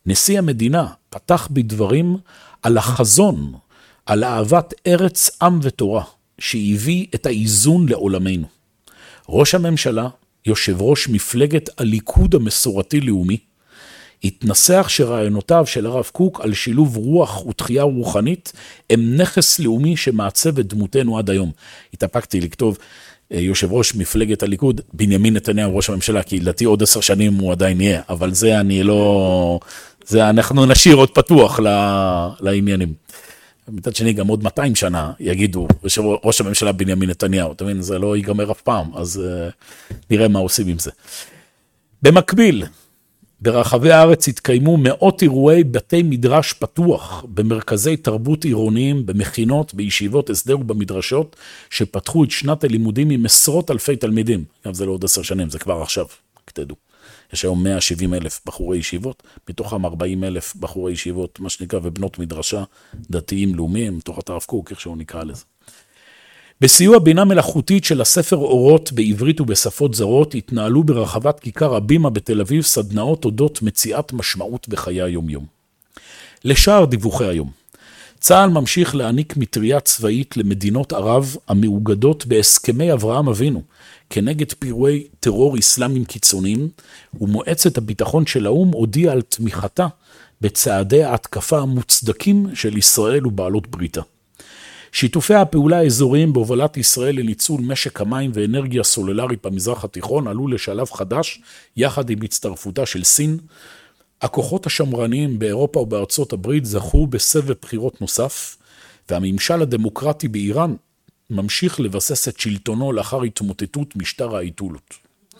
נשיא המדינה פתח בדברים על החזון, על אהבת ארץ, עם ותורה, שהביא את האיזון לעולמנו. ראש הממשלה, יושב ראש מפלגת הליכוד המסורתי-לאומי, התנסח שרעיונותיו של הרב קוק על שילוב רוח ותחייה רוחנית הם נכס לאומי שמעצב את דמותנו עד היום. התאפקתי לכתוב יושב ראש מפלגת הליכוד, בנימין נתניהו ראש הממשלה, כי לדעתי עוד עשר שנים הוא עדיין יהיה, אבל זה אני לא... זה אנחנו נשאיר עוד פתוח לעניינים. מצד שני, גם עוד מאתיים שנה יגידו, ראש הממשלה בנימין נתניהו, אתה מבין, זה לא ייגמר אף פעם, אז uh, נראה מה עושים עם זה. במקביל, ברחבי הארץ התקיימו מאות אירועי בתי מדרש פתוח, במרכזי תרבות עירוניים, במכינות, בישיבות הסדר ובמדרשות, שפתחו את שנת הלימודים עם עשרות אלפי תלמידים. גם זה לא עוד עשר שנים, זה כבר עכשיו, תדעו. יש היום מאה ושבעים אלף בחורי ישיבות, מתוכם ארבעים אלף בחורי ישיבות, מה שנקרא, ובנות מדרשה, דתיים לאומיים, תורת הרב קוק, איך שהוא נקרא לזה. בסיוע בינה מלאכותית של הספר אורות בעברית ובשפות זרות, התנהלו ברחבת כיכר הבימה בתל אביב סדנאות אודות מציאת משמעות בחיי היום-יום. לשאר דיווחי היום. צה"ל ממשיך להעניק מטריה צבאית למדינות ערב המאוגדות בהסכמי אברהם אבינו, כנגד פירועי טרור אסלאמים קיצוניים, ומועצת הביטחון של האו"ם הודיעה על תמיכתה בצעדי ההתקפה המוצדקים של ישראל ובעלות בריתה. שיתופי הפעולה האזוריים בהובלת ישראל לניצול משק המים ואנרגיה סולולרית במזרח התיכון עלו לשלב חדש, יחד עם הצטרפותה של סין. הכוחות השמרניים באירופה ובארצות הברית זכו בסבב בחירות נוסף, והממשל הדמוקרטי באיראן ממשיך לבסס את שלטונו לאחר התמוטטות משטר האייתולות.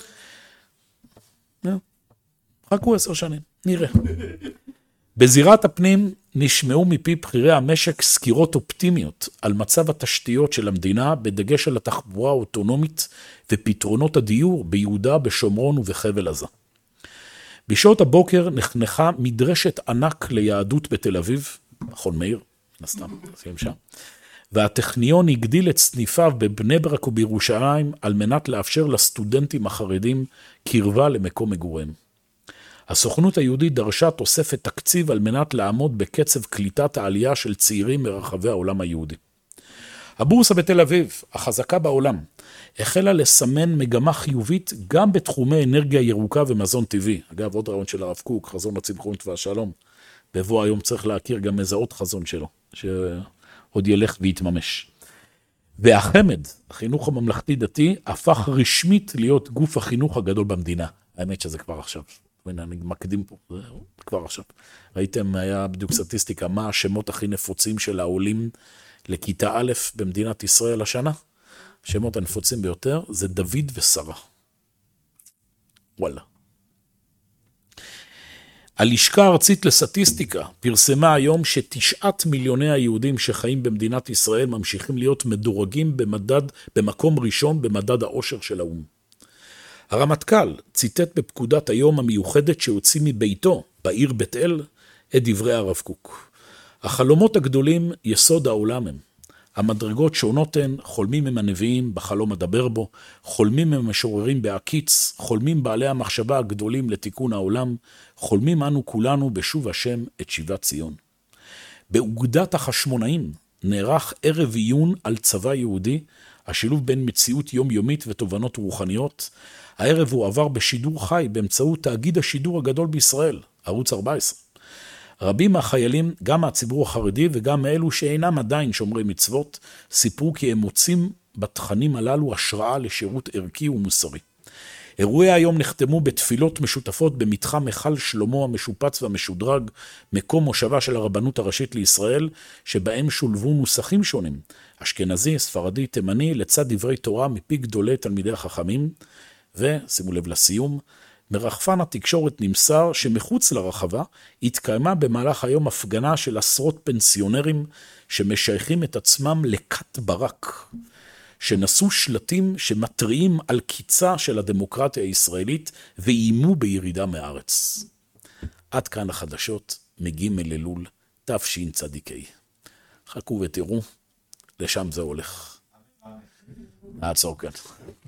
חכו עשר שנים, נראה. בזירת הפנים נשמעו מפי בכירי המשק סקירות אופטימיות על מצב התשתיות של המדינה, בדגש על התחבורה האוטונומית ופתרונות הדיור ביהודה, בשומרון ובחבל עזה. בשעות הבוקר נחנכה מדרשת ענק ליהדות בתל אביב, מכון מאיר, נסתם, שים שם. והטכניון הגדיל את סניפיו בבני ברק ובירושלים על מנת לאפשר לסטודנטים החרדים קרבה למקום מגוריהם. הסוכנות היהודית דרשה תוספת תקציב על מנת לעמוד בקצב קליטת העלייה של צעירים מרחבי העולם היהודי. הבורסה בתל אביב, החזקה בעולם, החלה לסמן מגמה חיובית גם בתחומי אנרגיה ירוקה ומזון טבעי. אגב, עוד רעיון של הרב קוק, חזון הצמחונות והשלום. בבוא היום צריך להכיר גם איזה עוד חזון שלו, שעוד ילך ויתממש. והחמ"ד, החינוך הממלכתי דתי, הפך רשמית להיות גוף החינוך הגדול במדינה. האמת שזה כבר עכשיו. אני מקדים פה, זה כבר עכשיו. ראיתם, היה בדיוק סטטיסטיקה, מה השמות הכי נפוצים של העולים לכיתה א' במדינת ישראל השנה? השמות הנפוצים ביותר זה דוד ושרה. וואלה. הלשכה הארצית לסטטיסטיקה פרסמה היום שתשעת מיליוני היהודים שחיים במדינת ישראל ממשיכים להיות מדורגים במדד, במקום ראשון במדד האושר של האו"ם. הרמטכ"ל ציטט בפקודת היום המיוחדת שהוציא מביתו בעיר בית אל את דברי הרב קוק. החלומות הגדולים יסוד העולם הם. המדרגות שונות הן, חולמים הם הנביאים בחלום הדבר בו, חולמים הם משוררים בהקיץ, חולמים בעלי המחשבה הגדולים לתיקון העולם, חולמים אנו כולנו בשוב השם את שיבת ציון. באוגדת החשמונאים נערך ערב עיון על צבא יהודי, השילוב בין מציאות יומיומית ותובנות רוחניות. הערב הוא עבר בשידור חי באמצעות תאגיד השידור הגדול בישראל, ערוץ ארבע עשרה. רבים מהחיילים, גם מהציבור החרדי וגם מאלו שאינם עדיין שומרי מצוות, סיפרו כי הם מוצאים בתכנים הללו השראה לשירות ערכי ומוסרי. אירועי היום נחתמו בתפילות משותפות במתחם היכל שלמה המשופץ והמשודרג, מקום מושבה של הרבנות הראשית לישראל, שבהם שולבו נוסחים שונים, אשכנזי, ספרדי, תימני, לצד דברי תורה מפי גדולי תלמידי החכמים. ושימו לב לסיום, מרחפן התקשורת נמסר שמחוץ לרחבה התקיימה במהלך היום הפגנה של עשרות פנסיונרים שמשייכים את עצמם לכת ברק, שנשאו שלטים שמטריעים על קיצה של הדמוקרטיה הישראלית ואיימו בירידה מארץ. עד כאן החדשות, מגיעים אלול, תשצ"ה. חכו ותראו, לשם זה הולך. נעצור כאן.